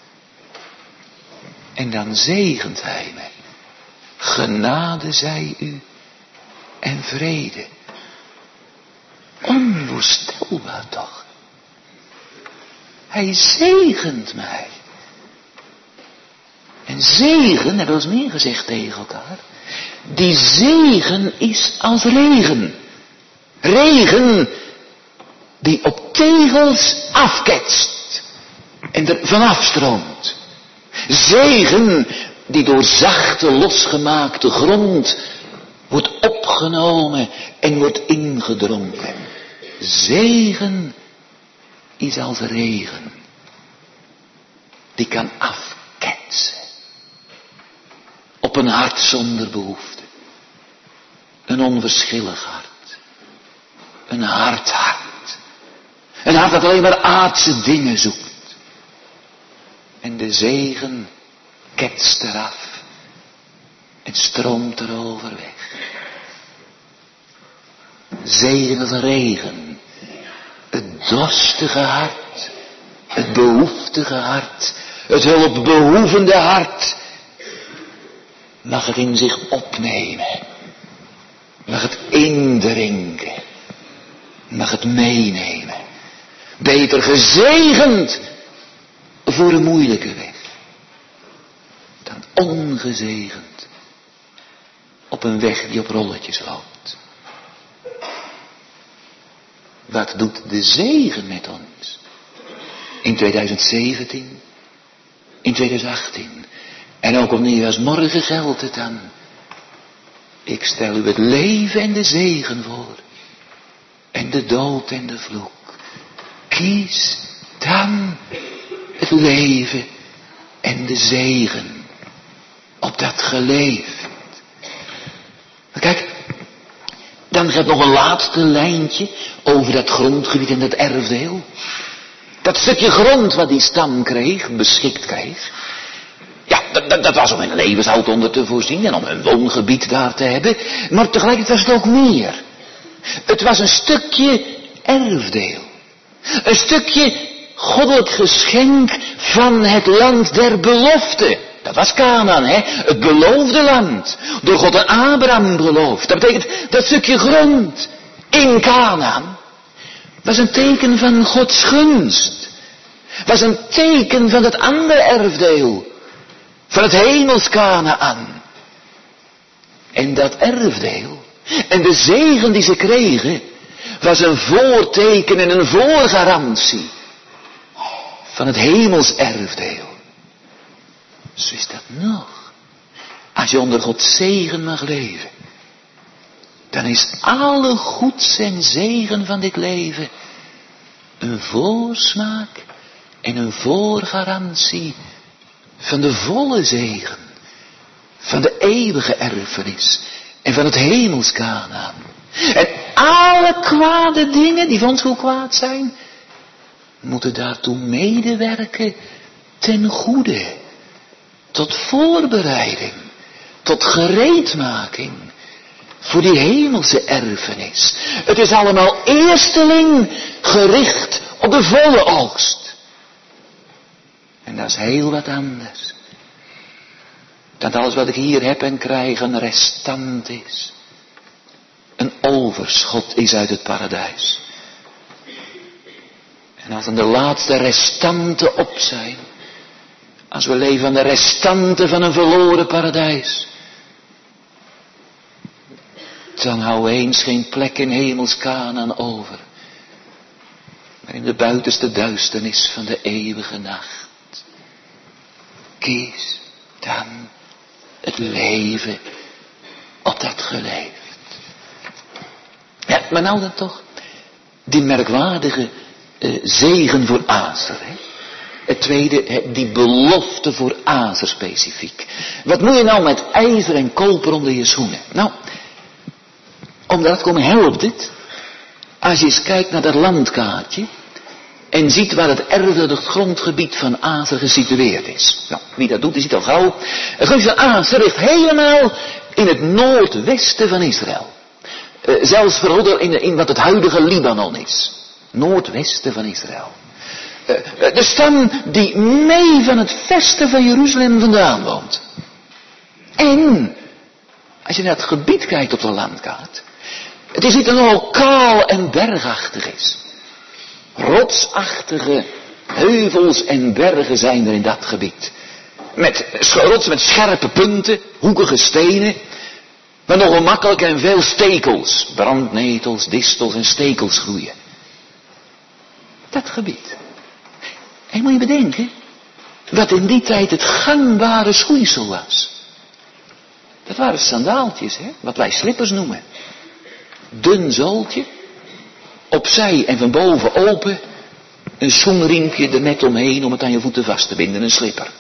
En dan zegent Hij mij. Genade zij u en vrede. Onvoorstelbaar toch. Hij zegent mij. En zegen, hebben we eens meer gezegd tegen elkaar. Die zegen is als regen. Regen die op tegels afketst. En er vanaf stroomt. Zegen die door zachte losgemaakte grond wordt opgenomen en wordt ingedronken. Zegen is als regen. Die kan afketsen. Op een hart zonder behoefte. Een onverschillig hart. Een hard hart. Een hart dat alleen maar aardse dingen zoekt. En de zegen ketst eraf. En stroomt erover weg. Zegen als een regen. Het dorstige hart. Het behoeftige hart. Het hulpbehoevende hart. Mag het in zich opnemen. Mag het indrinken. Mag het meenemen. Beter gezegend voor een moeilijke weg. Dan ongezegend op een weg die op rolletjes loopt. Wat doet de zegen met ons? In 2017. In 2018. En ook opnieuw als morgen geldt het dan. Ik stel u het leven en de zegen voor. En de dood en de vloek. Kies dan het leven en de zegen. Opdat geleefd. Maar kijk, dan gaat nog een laatste lijntje over dat grondgebied en dat erfdeel. Dat stukje grond wat die stam kreeg, beschikt kreeg. Ja, dat was om hun levenshoud onder te voorzien en om hun woongebied daar te hebben. Maar tegelijkertijd was het ook meer. Het was een stukje erfdeel. Een stukje goddelijk geschenk van het land der belofte. Dat was Kanaan, hè? Het beloofde land. Door God aan Abraham beloofd. Dat betekent dat stukje grond in Kanaan was een teken van Gods gunst. Was een teken van het andere erfdeel. Van het hemels Kanaan. En dat erfdeel en de zegen die ze kregen was een voorteken en een voorgarantie van het hemels erfdeel. Zo is dat nog. Als je onder Gods zegen mag leven, dan is alle goeds en zegen van dit leven een voorsmaak en een voorgarantie van de volle zegen, van de eeuwige erfenis en van het hemels Kanaan. En alle kwade dingen die van ons goed kwaad zijn, moeten daartoe medewerken ten goede. Tot voorbereiding, tot gereedmaking voor die hemelse erfenis. Het is allemaal eersteling gericht op de volle oogst. En dat is heel wat anders. Dat alles wat ik hier heb en krijg een restant is. Een overschot is uit het paradijs. En als dan de laatste restanten op zijn. Als we leven aan de restanten van een verloren paradijs. Dan houden we eens geen plek in hemels Kanaan over. Maar in de buitenste duisternis van de eeuwige nacht. Kies dan het leven op dat geleefd. Ja, maar nou dan toch. Die merkwaardige zegen voor Aser. Hè? Het tweede, die belofte voor Aser specifiek. Wat moet je nou met ijzer en koper onder je schoenen? Nou, om dat te komen helpt het. Als je eens kijkt naar dat landkaartje. En ziet waar het erfelijk grondgebied van Aser gesitueerd is. Nou, wie dat doet, die ziet al gauw. Het gebied van Aser ligt helemaal in het noordwesten van Israël. Zelfs verhoeder in wat het huidige Libanon is. Noordwesten van Israël. De stam die mee van het vesten van Jeruzalem vandaan woont. En, als je naar het gebied kijkt op de landkaart. Het is niet dat het nogal kaal en bergachtig is. Rotsachtige heuvels en bergen zijn er in dat gebied. Met rotsen met scherpe punten, hoekige stenen. Maar nogal makkelijk en veel stekels. Brandnetels, distels en stekels groeien. Dat gebied. En moet je bedenken, wat in die tijd het gangbare schoeisel was. Dat waren sandaaltjes, hè? Wat wij slippers noemen. Dun zooltje. Opzij en van boven open. Een schoenriempje er net omheen om het aan je voeten vast te binden. Een slipper.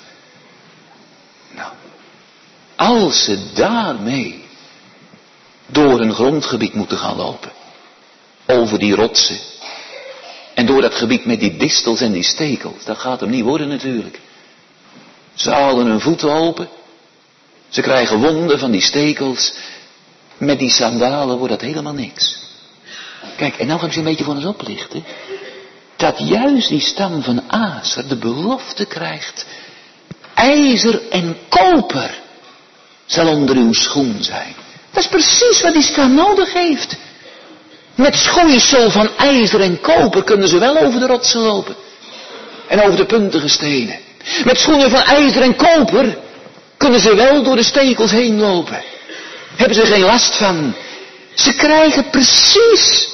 Nou. Als ze daarmee door een grondgebied moeten gaan lopen. Over die rotsen. En door dat gebied met die distels en die stekels. Dat gaat hem niet worden natuurlijk. Ze halen hun voeten open. Ze krijgen wonden van die stekels. Met die sandalen wordt dat helemaal niks. Kijk, en nou ga ik ze een beetje voor ons oplichten. Dat juist die stam van Aser de belofte krijgt. IJzer en koper zal onder uw schoen zijn. Dat is precies wat die stam nodig heeft. Met schoeisel van ijzer en koper kunnen ze wel over de rotsen lopen. En over de puntige stenen. Met schoenen van ijzer en koper kunnen ze wel door de stekels heen lopen. Hebben ze geen last van. Ze krijgen precies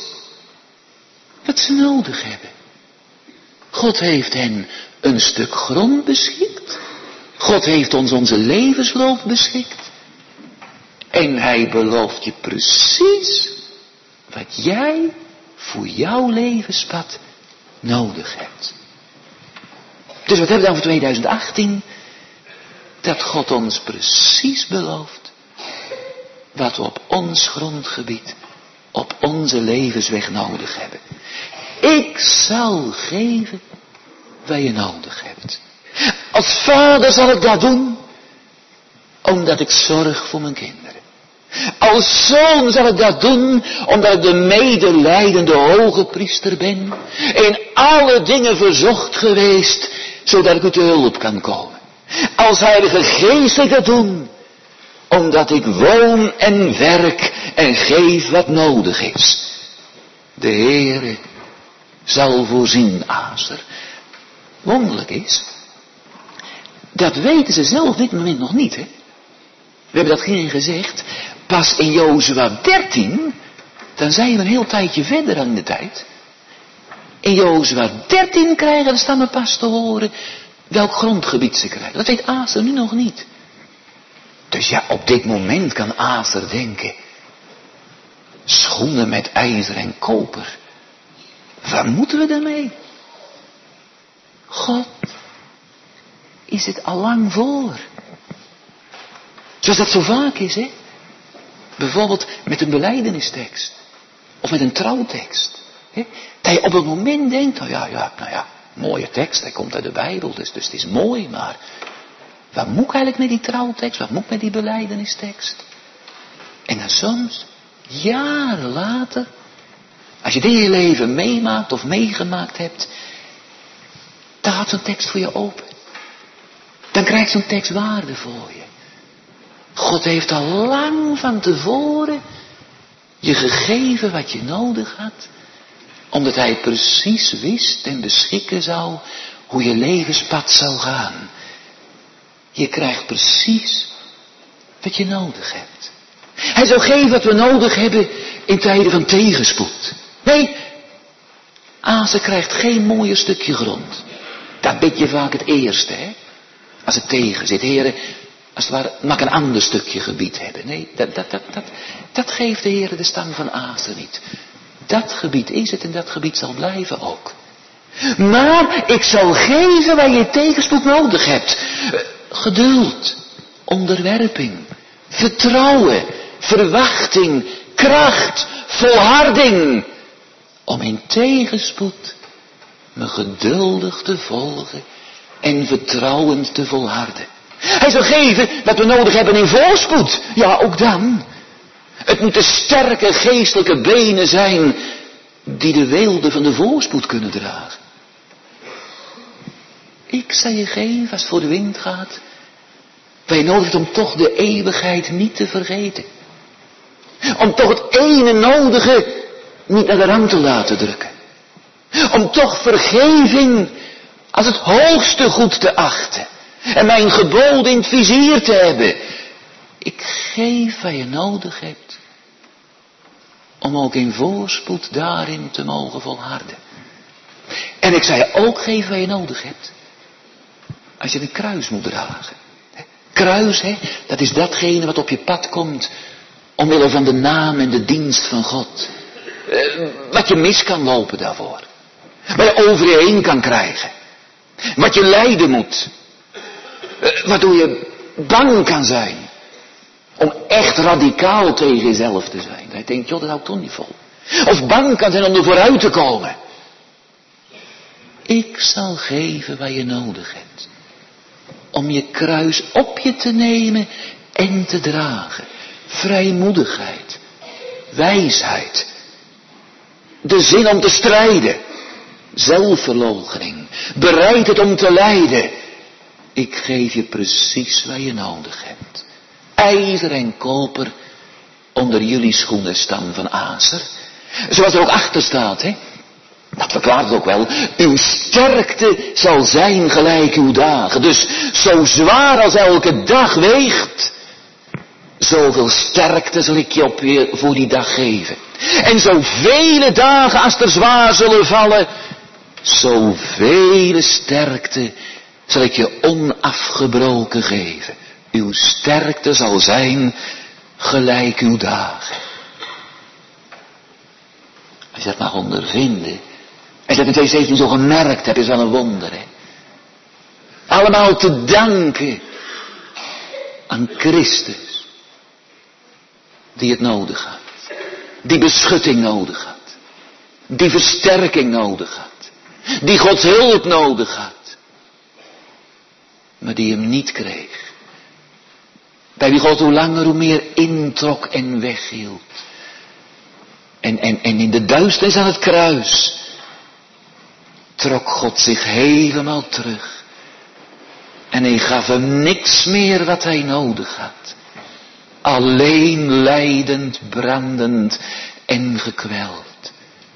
wat ze nodig hebben. God heeft hen een stuk grond beschikt. God heeft ons onze levensloop beschikt. En hij belooft je precies wat jij voor jouw levenspad nodig hebt. Dus wat hebben we dan voor 2018? Dat God ons precies belooft wat we op ons grondgebied, op onze levensweg nodig hebben. Ik zal geven wat je nodig hebt. Als vader zal ik dat doen, omdat ik zorg voor mijn kinderen. Als zoon zal ik dat doen, omdat ik de medelijdende hoge priester ben. In alle dingen verzocht geweest, zodat ik u te hulp kan komen. Als heilige geest zal ik dat doen, omdat ik woon en werk en geef wat nodig is. De Heere zal voorzien, Aser. Wonderlijk is, dat weten ze zelf op dit moment nog niet, hè. We hebben dat geen gezegd. Pas in Jozua 13, dan zijn we een heel tijdje verder aan de tijd. In Jozua 13 krijgen de stammen pas te horen welk grondgebied ze krijgen. Dat weet Aser nu nog niet. Dus ja, op dit moment kan Aser denken. Schoenen met ijzer en koper. Waar moeten we daarmee? God is het allang voor. Zoals dat zo vaak is, hè. Bijvoorbeeld met een belijdenistekst. Of met een trouwtekst. Hè? Dat je op het moment denkt, nou ja, mooie tekst, hij komt uit de Bijbel, dus het is mooi, maar wat moet ik eigenlijk met die trouwtekst? Wat moet ik met die belijdenistekst? En dan soms jaren later, als je dit in je leven meemaakt of meegemaakt hebt, dan gaat zo'n tekst voor je open. Dan krijgt zo'n tekst waarde voor je. God heeft al lang van tevoren je gegeven wat je nodig had, omdat hij precies wist en beschikken zou hoe je levenspad zou gaan. Je krijgt precies wat je nodig hebt. Hij zou geven wat we nodig hebben in tijden van tegenspoed. Nee, Asa krijgt geen mooier stukje grond. Dat bid je vaak het eerste, hè? Als het tegen zit. Heren, als het ware, mag een ander stukje gebied hebben. Nee, dat geeft de Heer de stam van Asa niet. Dat gebied is het en dat gebied zal blijven ook. Maar ik zal geven waar je tegenspoed nodig hebt. Geduld, onderwerping, vertrouwen, verwachting, kracht, volharding. Om in tegenspoed me geduldig te volgen en vertrouwend te volharden. Hij zal geven wat we nodig hebben in voorspoed. Ja, ook dan. Het moeten sterke geestelijke benen zijn die de weelde van de voorspoed kunnen dragen. Ik zal je geven, als het voor de wind gaat, wat je nodig hebt om toch de eeuwigheid niet te vergeten. Om toch het ene nodige niet naar de rand te laten drukken. Om toch vergeving als het hoogste goed te achten. En mijn geboden in het vizier te hebben. Ik geef wat je nodig hebt. Om ook in voorspoed daarin te mogen volharden. En ik zal je ook geven wat je nodig hebt. Als je een kruis moet dragen. Kruis, hè, dat is datgene wat op je pad komt. Omwille van de naam en de dienst van God. Wat je mis kan lopen daarvoor. Wat je over je heen kan krijgen. Wat je lijden moet. Waardoor je bang kan zijn. Om echt radicaal tegen jezelf te zijn. Dat je denkt, joh, dat hou ik toch niet vol. Of bang kan zijn om er vooruit te komen. Ik zal geven wat je nodig hebt. Om je kruis op je te nemen en te dragen. Vrijmoedigheid. Wijsheid. De zin om te strijden. Zelfverloochening. Bereidheid om te lijden. Ik geef je precies wat je nodig hebt. IJzer en koper onder jullie schoenen stam van Aser. Zoals er ook achter staat, hè. Dat verklaart het ook wel. Uw sterkte zal zijn gelijk uw dagen. Dus zo zwaar als elke dag weegt, zoveel sterkte zal ik je voor die dag geven. En zoveel dagen als er zwaar zullen vallen, zoveel sterkte zal ik je onafgebroken geven. Uw sterkte zal zijn gelijk uw dagen. Als je dat mag ondervinden, als je dat in 2017 zo gemerkt hebt, is wel een wonder, hè. Allemaal te danken aan Christus, die het nodig had. Die beschutting nodig had. Die versterking nodig had. Die Gods hulp nodig had. Maar die hem niet kreeg. Bij wie God hoe langer hoe meer introk en weghield. En in de duisternis aan het kruis trok God zich helemaal terug. En hij gaf hem niks meer wat hij nodig had. Alleen lijdend, brandend en gekweld.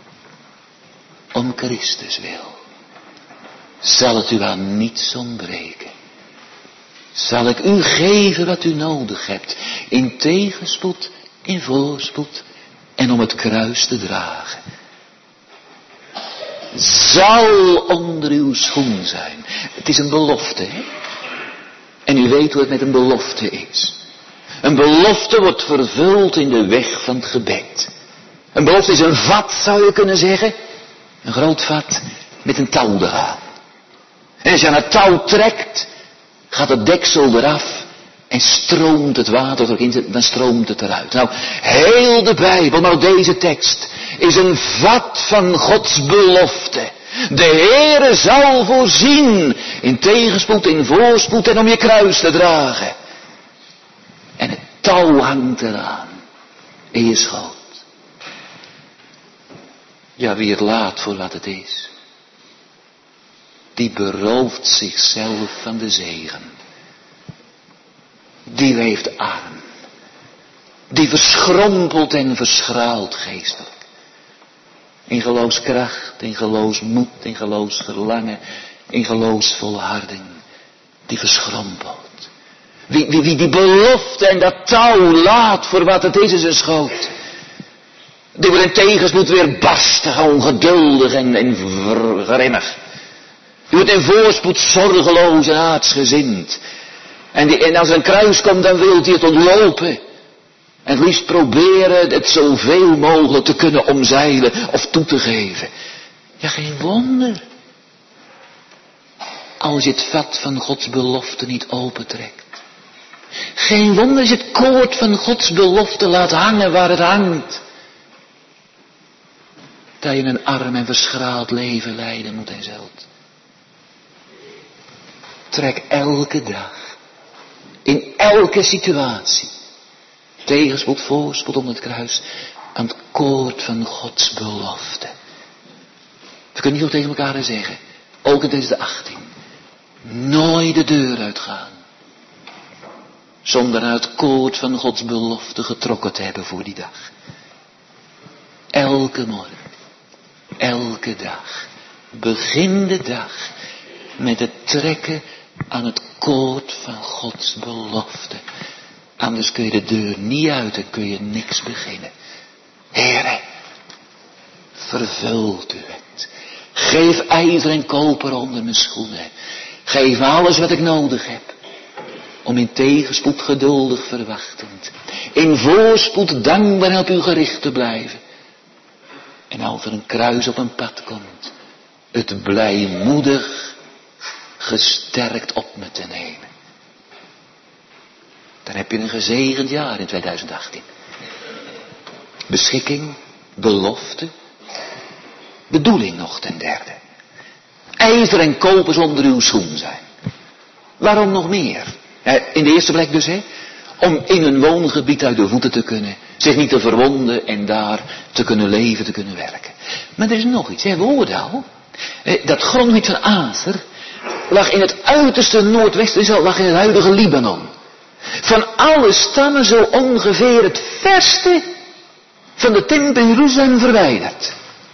Om Christus wil. Zal het u aan niets ontbreken. Zal ik u geven wat u nodig hebt. In tegenspoed, in voorspoed en om het kruis te dragen. Zal onder uw schoen zijn. Het is een belofte, hè? En u weet hoe het met een belofte is. Een belofte wordt vervuld in de weg van het gebed. Een belofte is een vat, zou je kunnen zeggen. Een groot vat met een touw eraan. En als je aan het touw trekt, gaat het deksel eraf en stroomt het water erin, dan stroomt het eruit. Nou, heel de Bijbel, nou deze tekst, is een vat van Gods belofte. De Heere zal voorzien in tegenspoed, in voorspoed en om je kruis te dragen. En het touw hangt eraan. En je schoot. Ja, wie het laat voor wat het is, die berooft zichzelf van de zegen. Die leeft arm. Die verschrompelt en verschraalt geestelijk. In geloofskracht, in geloofsmoed, in geloofsverlangen, in geloofsvolharding. Die verschrompelt. Wie die belofte en dat touw laat voor wat het is in zijn schoot. Die wordt in tegenspoed weer barstig, ongeduldig en grimmig. Die wordt in voorspoed zorgeloos en aardsgezind. En als er een kruis komt, dan wil hij het ontlopen. En het liefst proberen het zoveel mogelijk te kunnen omzeilen of toe te geven. Ja, geen wonder. Als je het vat van Gods belofte niet opentrekt. Geen wonder als je het koord van Gods belofte laat hangen waar het hangt. Dat je een arm en verschraald leven leiden moet en zult. Trek elke dag, in elke situatie, tegenspoed, voorspoed om het kruis, aan het koord van Gods belofte. We kunnen niet ook tegen elkaar zeggen, ook in deze 18, nooit de deur uitgaan, zonder aan het koord van Gods belofte getrokken te hebben voor die dag. Elke morgen, elke dag, begin de dag met het trekken aan het koord van Gods belofte. Anders kun je de deur niet uit en kun je niks beginnen. Heere, vervult u het. Geef ijzer en koper onder mijn schoenen. Geef alles wat ik nodig heb. Om in tegenspoed geduldig verwachtend. In voorspoed dankbaar op u gericht te blijven. En als er een kruis op een pad komt, het blijmoedig gesterkt op me te nemen. Dan heb je een gezegend jaar in 2018. Beschikking, belofte, bedoeling nog ten derde. IJzer en koper onder uw schoen zijn. Waarom nog meer? In de eerste plek dus, om in een woongebied uit de voeten te kunnen, zich niet te verwonden en daar te kunnen leven, te kunnen werken. Maar er is nog iets, we hoorden al, dat grondgebied van Aser lag in het uiterste noordwesten, Israël, lag in het huidige Libanon. Van alle stammen zo ongeveer het verste van de tempel in Jeruzalem verwijderd.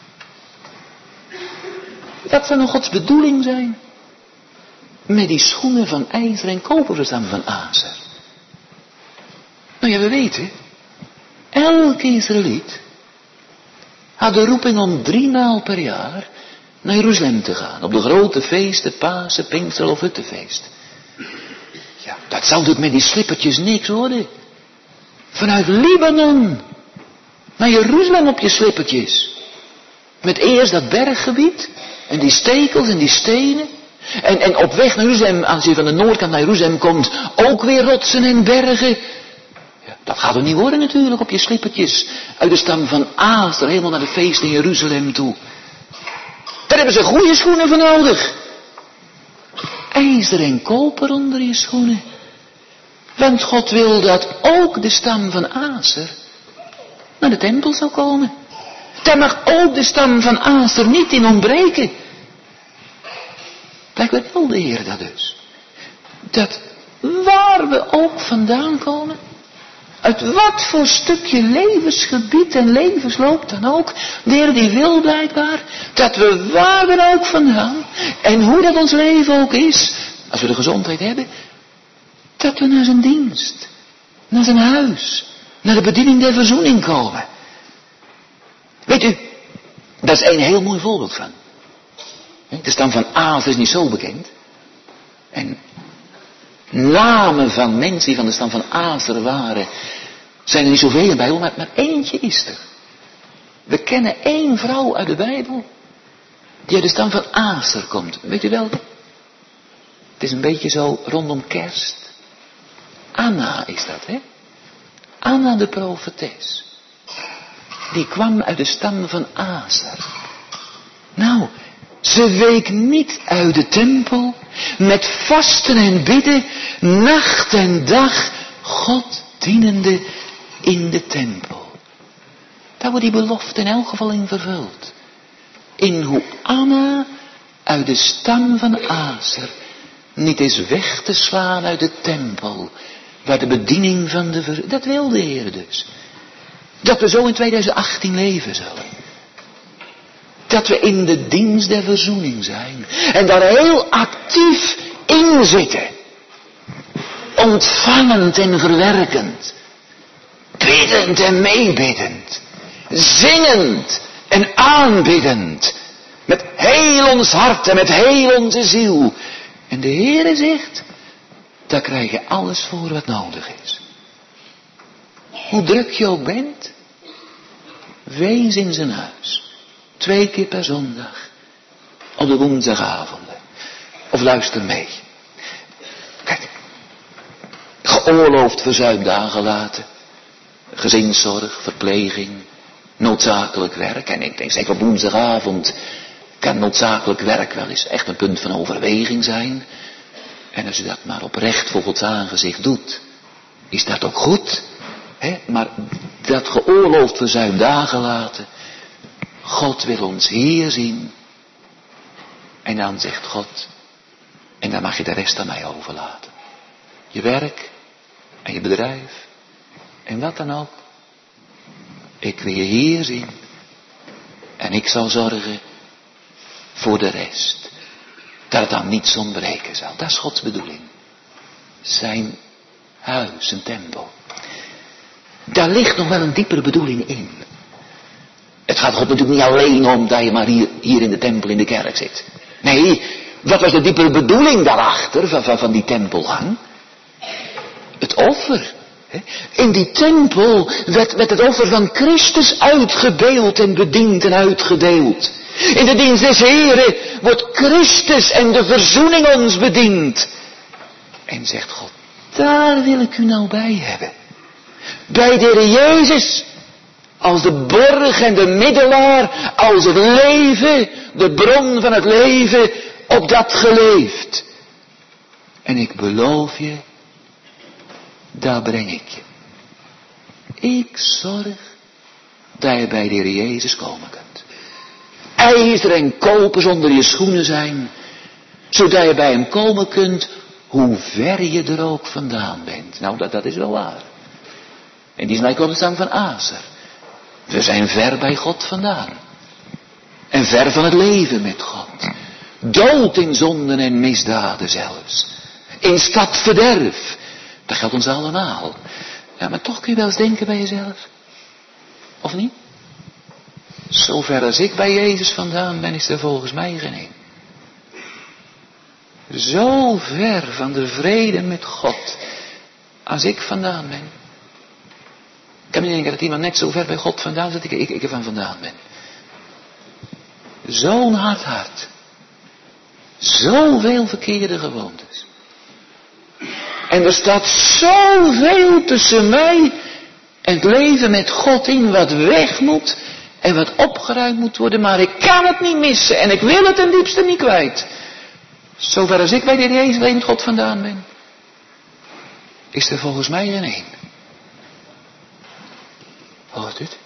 Wat zou nou Gods bedoeling zijn? Met die schoenen van ijzer en koper verstaan van Aser. Nou ja, we weten, elke Israëliet had de roeping om 3 maal per jaar naar Jeruzalem te gaan. Op de grote feesten, Pasen, Pinkster of Huttefeest. Ja, dat zou natuurlijk met die slippertjes niks worden. Vanuit Libanon naar Jeruzalem op je slippertjes. Met eerst dat berggebied en die stekels en die stenen. En op weg naar Jeruzalem, als je van de noordkant naar Jeruzalem komt, ook weer rotsen en bergen. Ja, dat gaat er niet worden natuurlijk op je slippertjes. Uit de stam van Aser helemaal naar de feest in Jeruzalem toe. Daar hebben ze goede schoenen voor nodig. IJzer en koper onder je schoenen. Want God wil dat ook de stam van Aser naar de tempel zou komen. Daar mag ook de stam van Aser niet in ontbreken. Blijkbaar wil de Heer dat dus. Dat waar we ook vandaan komen, uit wat voor stukje levensgebied en levensloop dan ook, de Heer die wil blijkbaar, dat we waar dan ook vandaan, en hoe dat ons leven ook is, als we de gezondheid hebben, dat we naar zijn dienst, naar zijn huis, naar de bediening der verzoening komen. Weet u, daar is een heel mooi voorbeeld van. De stam van Aser is niet zo bekend. En namen van mensen die van de stam van Aser waren, zijn er niet zoveel in de Bijbel, maar eentje is er. We kennen 1 vrouw uit de Bijbel, die uit de stam van Aser komt. Weet u welke? Het is een beetje zo rondom kerst. Anna is dat, hè? Anna de profetes. Die kwam uit de stam van Aser. Nou, ze week niet uit de tempel, met vasten en bidden, nacht en dag, God dienende in de tempel. Daar wordt die belofte in elk geval in vervuld. in hoe Anna uit de stam van Aser niet is weg te slaan uit de tempel, waar de bediening van dat wil de Heer dus. Dat we zo in 2018 leven zullen. Dat we in de dienst der verzoening zijn. En daar heel actief in zitten. Ontvangend en verwerkend. Biddend en meebiddend. Zingend en aanbiddend. Met heel ons hart en met heel onze ziel. En de Heere zegt, daar krijg je alles voor wat nodig is. Hoe druk je ook bent, wees in zijn huis. 2 keer per zondag. Op de woensdagavonden. Of luister mee. Kijk. Geoorloofd verzuimdagen laten. Gezinszorg, verpleging. Noodzakelijk werk. En ik denk zeker op woensdagavond kan noodzakelijk werk wel eens echt een punt van overweging zijn. En als u dat maar oprecht voor Gods aangezicht doet, is dat ook goed. Hè? Maar dat geoorloofd verzuimdagen laten. God wil ons hier zien. En dan zegt God, en dan mag je de rest aan mij overlaten. Je werk en je bedrijf en wat dan ook. Ik wil je hier zien. En ik zal zorgen voor de rest. Dat het dan niets ontbreken zal. Dat is Gods bedoeling. Zijn huis, zijn tempel. Daar ligt nog wel een diepere bedoeling in. Het gaat God natuurlijk niet alleen om dat je maar hier in de tempel in de kerk zit. Nee, wat was de diepere bedoeling daarachter van die tempelgang? Het offer. In die tempel werd het offer van Christus uitgedeeld en bediend en uitgedeeld. In de dienst des Heren wordt Christus en de verzoening ons bediend. En zegt God, daar wil ik u nou bij hebben. Bij de Heer Jezus. Als de borg en de middelaar, als het leven, de bron van het leven, opdat geleefd. En ik beloof je, daar breng ik je. Ik zorg dat je bij de Heer Jezus komen kunt. IJzer en koper zonder je schoenen zijn, zodat je bij hem komen kunt, hoe ver je er ook vandaan bent. Nou, dat is wel waar. En die is mij op de stam van Aser. We zijn ver bij God vandaan. En ver van het leven met God. Dood in zonden en misdaden zelfs. In stadverderf. Dat geldt ons allemaal. Ja, maar toch kun je wel eens denken bij jezelf. Of niet? Zover als ik bij Jezus vandaan ben, is er volgens mij geen een. Zo ver van de vrede met God. Als ik vandaan ben. Ik kan me niet denken dat iemand net zo ver bij God vandaan zit ik er vandaan ben. Zo'n hard hart. Zoveel verkeerde gewoontes. En er staat zoveel tussen mij en het leven met God in wat weg moet en wat opgeruimd moet worden. Maar ik kan het niet missen en ik wil het ten diepste niet kwijt. Zover als ik bij de Heer Jezus alleen met God vandaan ben, is er volgens mij geen één. Hoort het?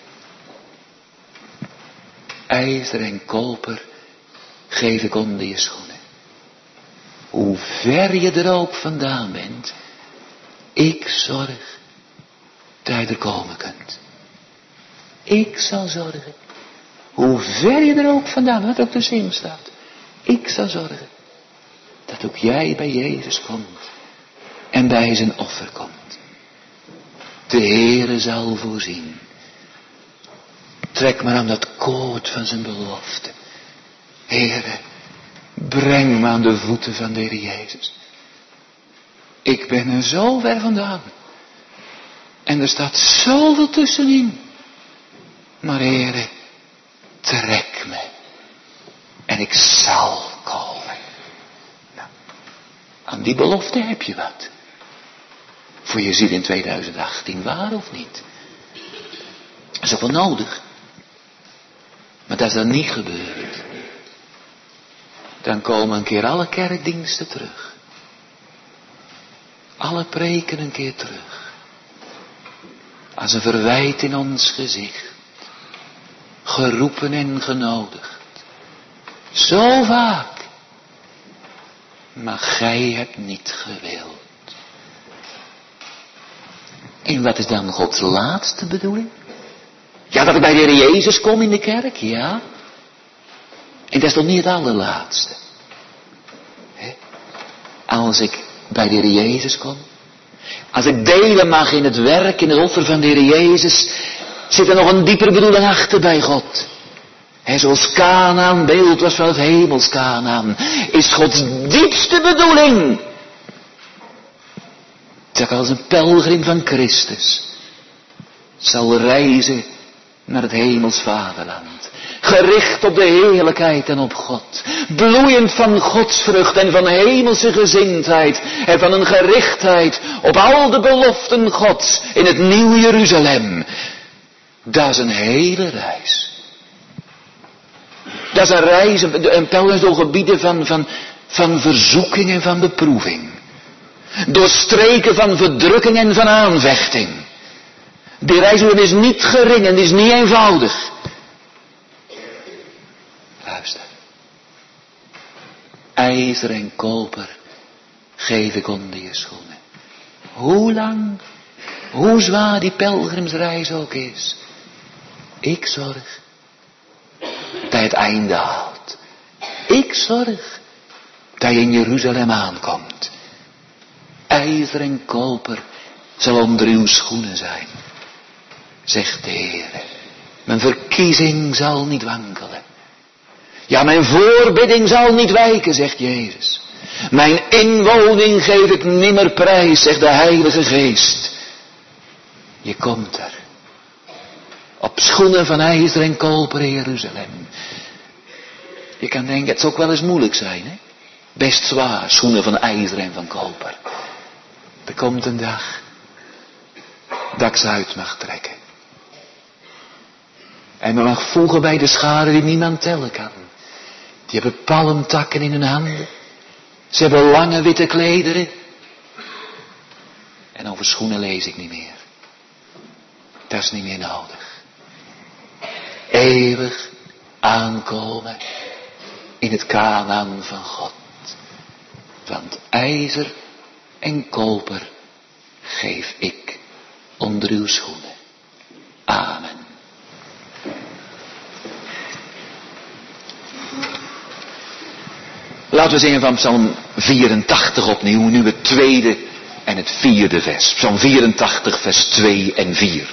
IJzer en koper geef ik onder je schoenen. Hoe ver je er ook vandaan bent, ik zorg dat je er komen kunt. Ik zal zorgen, hoe ver je er ook vandaan, wat ook tussenin staat. Ik zal zorgen dat ook jij bij Jezus komt en bij zijn offer komt. De Heere zal voorzien. Trek maar aan dat koord van zijn belofte. Heere, breng me aan de voeten van de Heer Jezus. Ik ben er zo ver vandaan. En er staat zoveel tussenin. Maar Heere, trek me. En ik zal komen. Nou, aan die belofte heb je wat. Voor je ziel in 2018, waar of niet? Dat is ook wel nodig. Maar als dat niet gebeurt, dan komen een keer alle kerkdiensten terug. Alle preken een keer terug. Als een verwijt in ons gezicht. Geroepen en genodigd. Zo vaak. Maar gij hebt niet gewild. En wat is dan Gods laatste bedoeling? Ja, dat ik bij de Heer Jezus kom in de kerk, ja. En dat is toch niet het allerlaatste. Als ik bij de Heer Jezus kom. Als ik delen mag in het werk, in het offer van de Heer Jezus. Zit er nog een diepere bedoeling achter bij God. Zoals Kanaan beeld was van het hemels Kanaan. Is Gods diepste bedoeling. Dat ik als een pelgrim van Christus zal reizen naar het hemels vaderland. Gericht op de heerlijkheid en op God. Bloeiend van godsvrucht en van hemelse gezindheid. En van een gerichtheid op al de beloften Gods in het nieuw Jeruzalem. Dat is een hele reis. Dat is een reis, een pelgrim door gebieden van verzoeking en van beproeving. Door streken van verdrukking en van aanvechting. Die reis is niet gering en is niet eenvoudig. Luister. IJzer en koper geef ik onder je schoenen. Hoe lang, hoe zwaar die pelgrimsreis ook is. Ik zorg dat je het einde haalt. Ik zorg dat je in Jeruzalem aankomt. IJzer en koper zal onder uw schoenen zijn, zegt de Heer. Mijn verkiezing zal niet wankelen. Ja, mijn voorbidding zal niet wijken, zegt Jezus. Mijn inwoning geef ik nimmer prijs, zegt de Heilige Geest. Je komt er. Op schoenen van ijzer en koper in Jeruzalem. Je kan denken, het zal ook wel eens moeilijk zijn, hè? Best zwaar, schoenen van ijzer en van koper. Er komt een dag dat ik ze uit mag trekken. En me mag voegen bij de scharen die niemand tellen kan. Die hebben palmtakken in hun handen. Ze hebben lange witte klederen. En over schoenen lees ik niet meer. Dat is niet meer nodig. Eeuwig aankomen in het Kanaan van God. Want ijzer en koper geef ik onder uw schoenen. Amen. Laten we zingen van Psalm 84 opnieuw, nu het tweede en het vierde vers. Psalm 84 vers 2 en 4.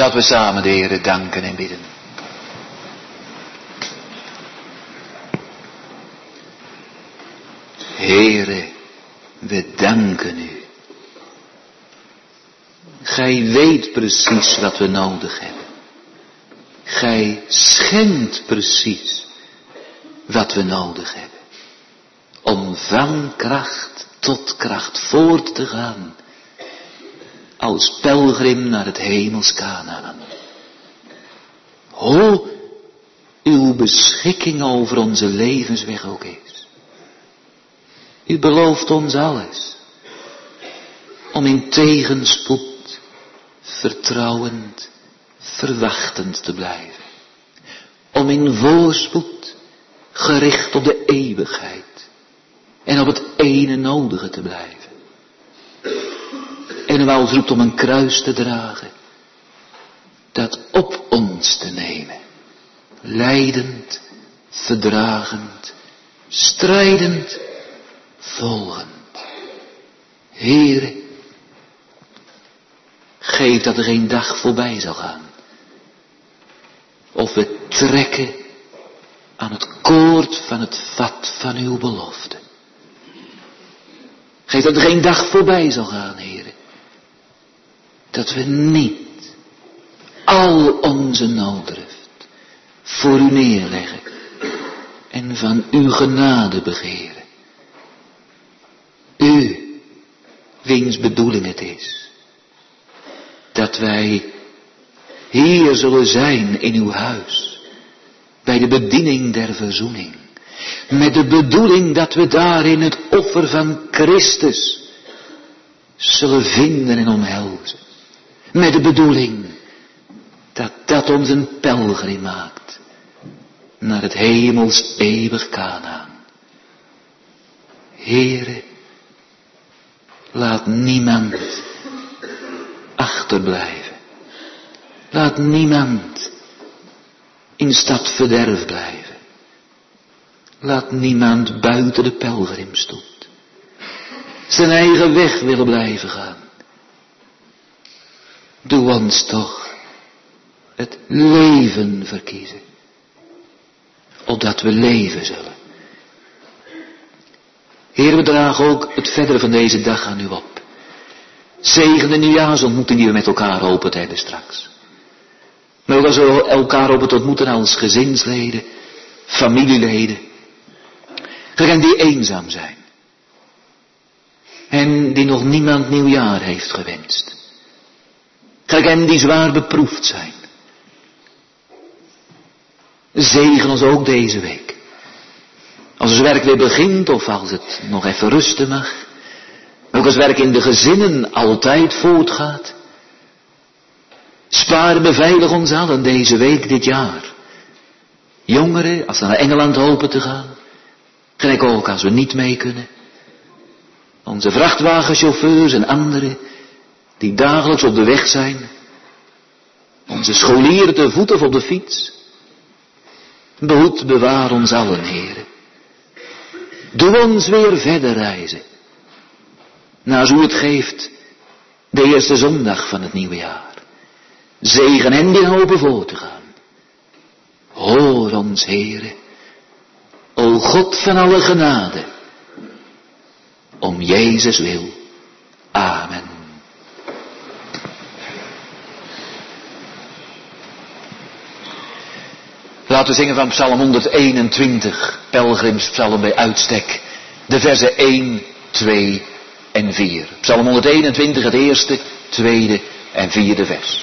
Laten we samen de Heere danken en bidden. Heere, we danken u. Gij weet precies wat we nodig hebben. Gij schenkt precies wat we nodig hebben. Om van kracht tot kracht voort te gaan. Als pelgrim naar het hemels Kanaan. Hoe uw beschikking over onze levensweg ook is. U belooft ons alles. Om in tegenspoed, vertrouwend, verwachtend te blijven. Om in voorspoed, gericht op de eeuwigheid. En op het ene nodige te blijven. En u ons roept om een kruis te dragen. Dat op ons te nemen. Lijdend, verdragend, strijdend, volgend. Heere, geef dat er geen dag voorbij zal gaan. Of we trekken aan het koord van het vat van uw belofte. Geef dat er geen dag voorbij zal gaan, Heere. Dat we niet al onze nooddrift voor u neerleggen en van uw genade begeren. U, wiens bedoeling het is, dat wij hier zullen zijn in uw huis, bij de bediening der verzoening, met de bedoeling dat we daarin het offer van Christus zullen vinden en omhelzen. Met de bedoeling dat dat ons een pelgrim maakt naar het hemels eeuwig Kanaan. Heere, laat niemand achterblijven. Laat niemand in stadverderf blijven. Laat niemand buiten de pelgrimstoet zijn eigen weg willen blijven gaan. Doe ons toch het leven verkiezen, opdat we leven zullen. Heer, we dragen ook het verdere van deze dag aan u op. Zegen de nieuwjaarsontmoeting die we met elkaar hopen te hebben straks. Maar ook als we elkaar hopen te ontmoeten als gezinsleden, familieleden. Degenen die eenzaam zijn. En die nog niemand nieuwjaar heeft gewenst. Degenen die zwaar beproefd zijn. Zegen ons ook deze week. Als het werk weer begint of als het nog even rusten mag. Maar ook als het werk in de gezinnen altijd voortgaat. Spaar en beveilig ons allen deze week, dit jaar. Jongeren, als ze naar Engeland hopen te gaan. Gelijk ook als we niet mee kunnen. Onze vrachtwagenchauffeurs en anderen die dagelijks op de weg zijn. Onze scholieren te voet of op de fiets. Behoed, bewaar ons allen, Heere. Doe ons weer verder reizen. Naast u het geeft, de eerste zondag van het nieuwe jaar. Zegen hen die hopen voor te gaan. Hoor ons, Heere. O God van alle genade. Om Jezus wil. Amen. Laten we zingen van Psalm 121, pelgrimspsalm bij uitstek. De versen 1, 2 en 4. Psalm 121, het eerste, tweede en vierde vers.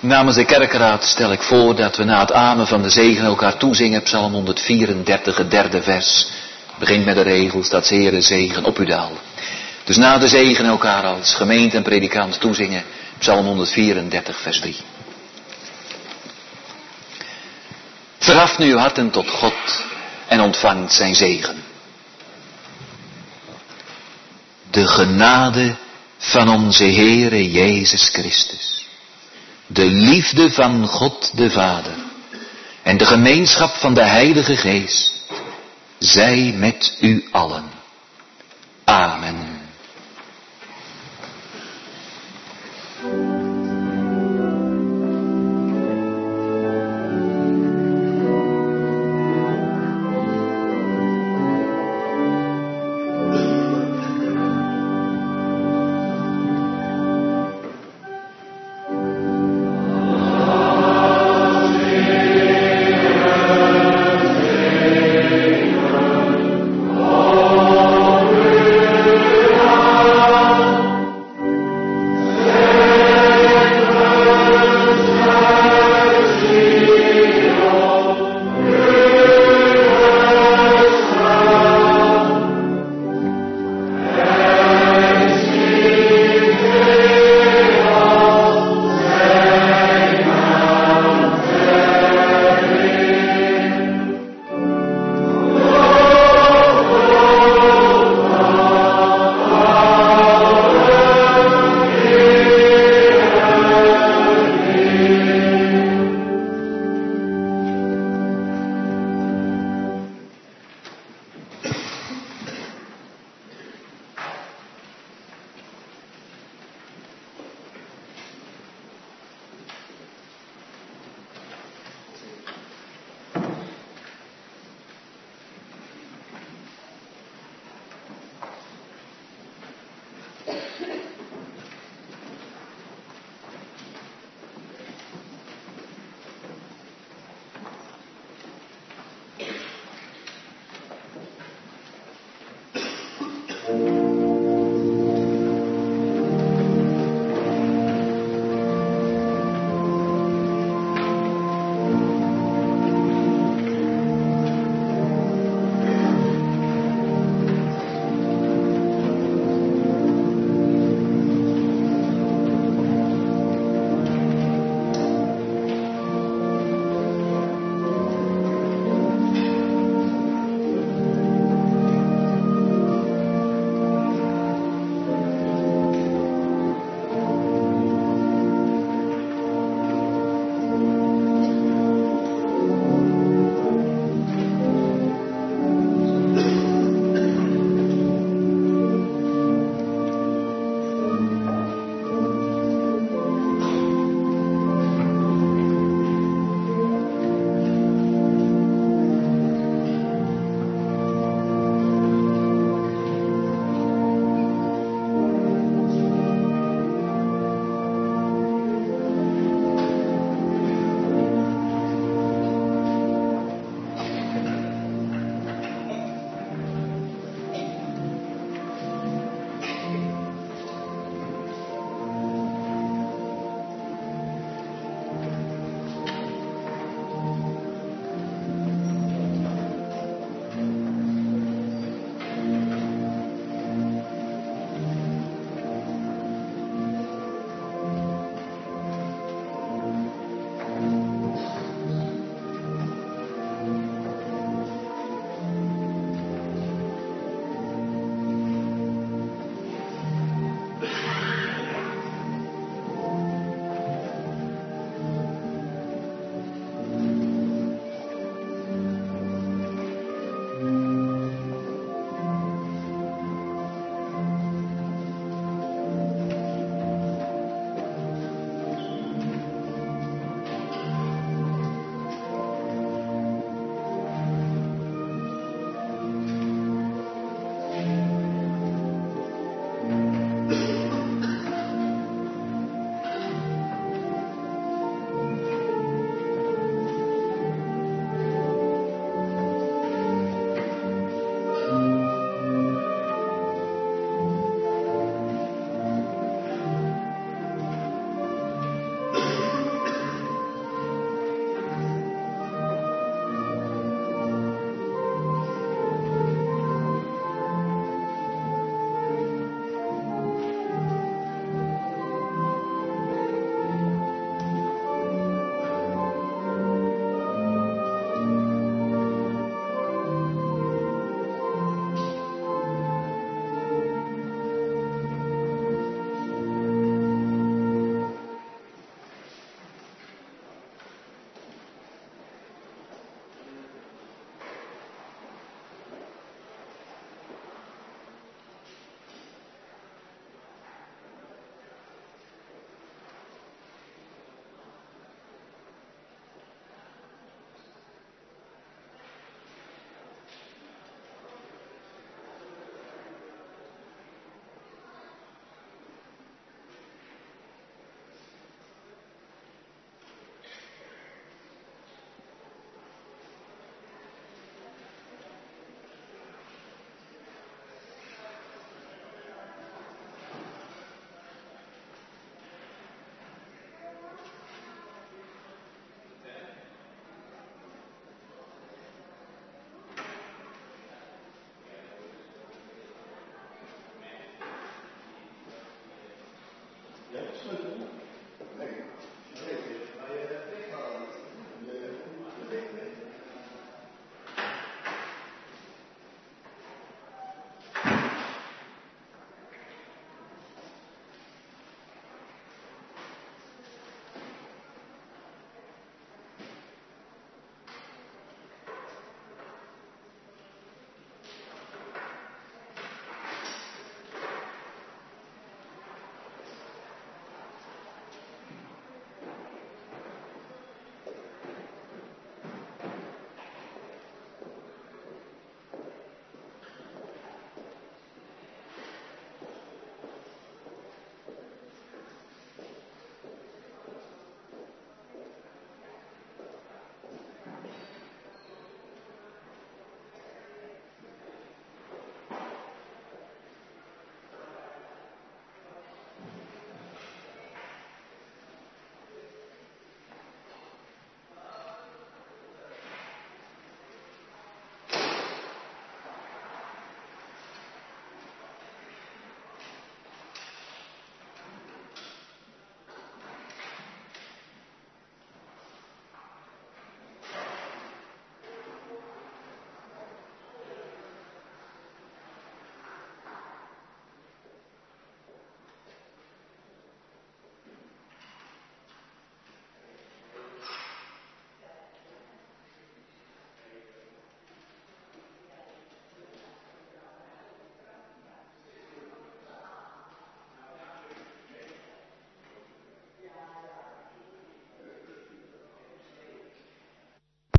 Namens de kerkraad stel ik voor dat we na het amen van de zegen elkaar toezingen. Psalm 134, het derde vers. Begint met de regels dat Heere zegen op u daal. Dus na de zegen elkaar als gemeente en predikant toezingen. Psalm 134, vers 3. Verheft nu uw harten tot God en ontvangt zijn zegen. De genade van onze Heere Jezus Christus, de liefde van God de Vader en de gemeenschap van de Heilige Geest, zij met u allen. Amen.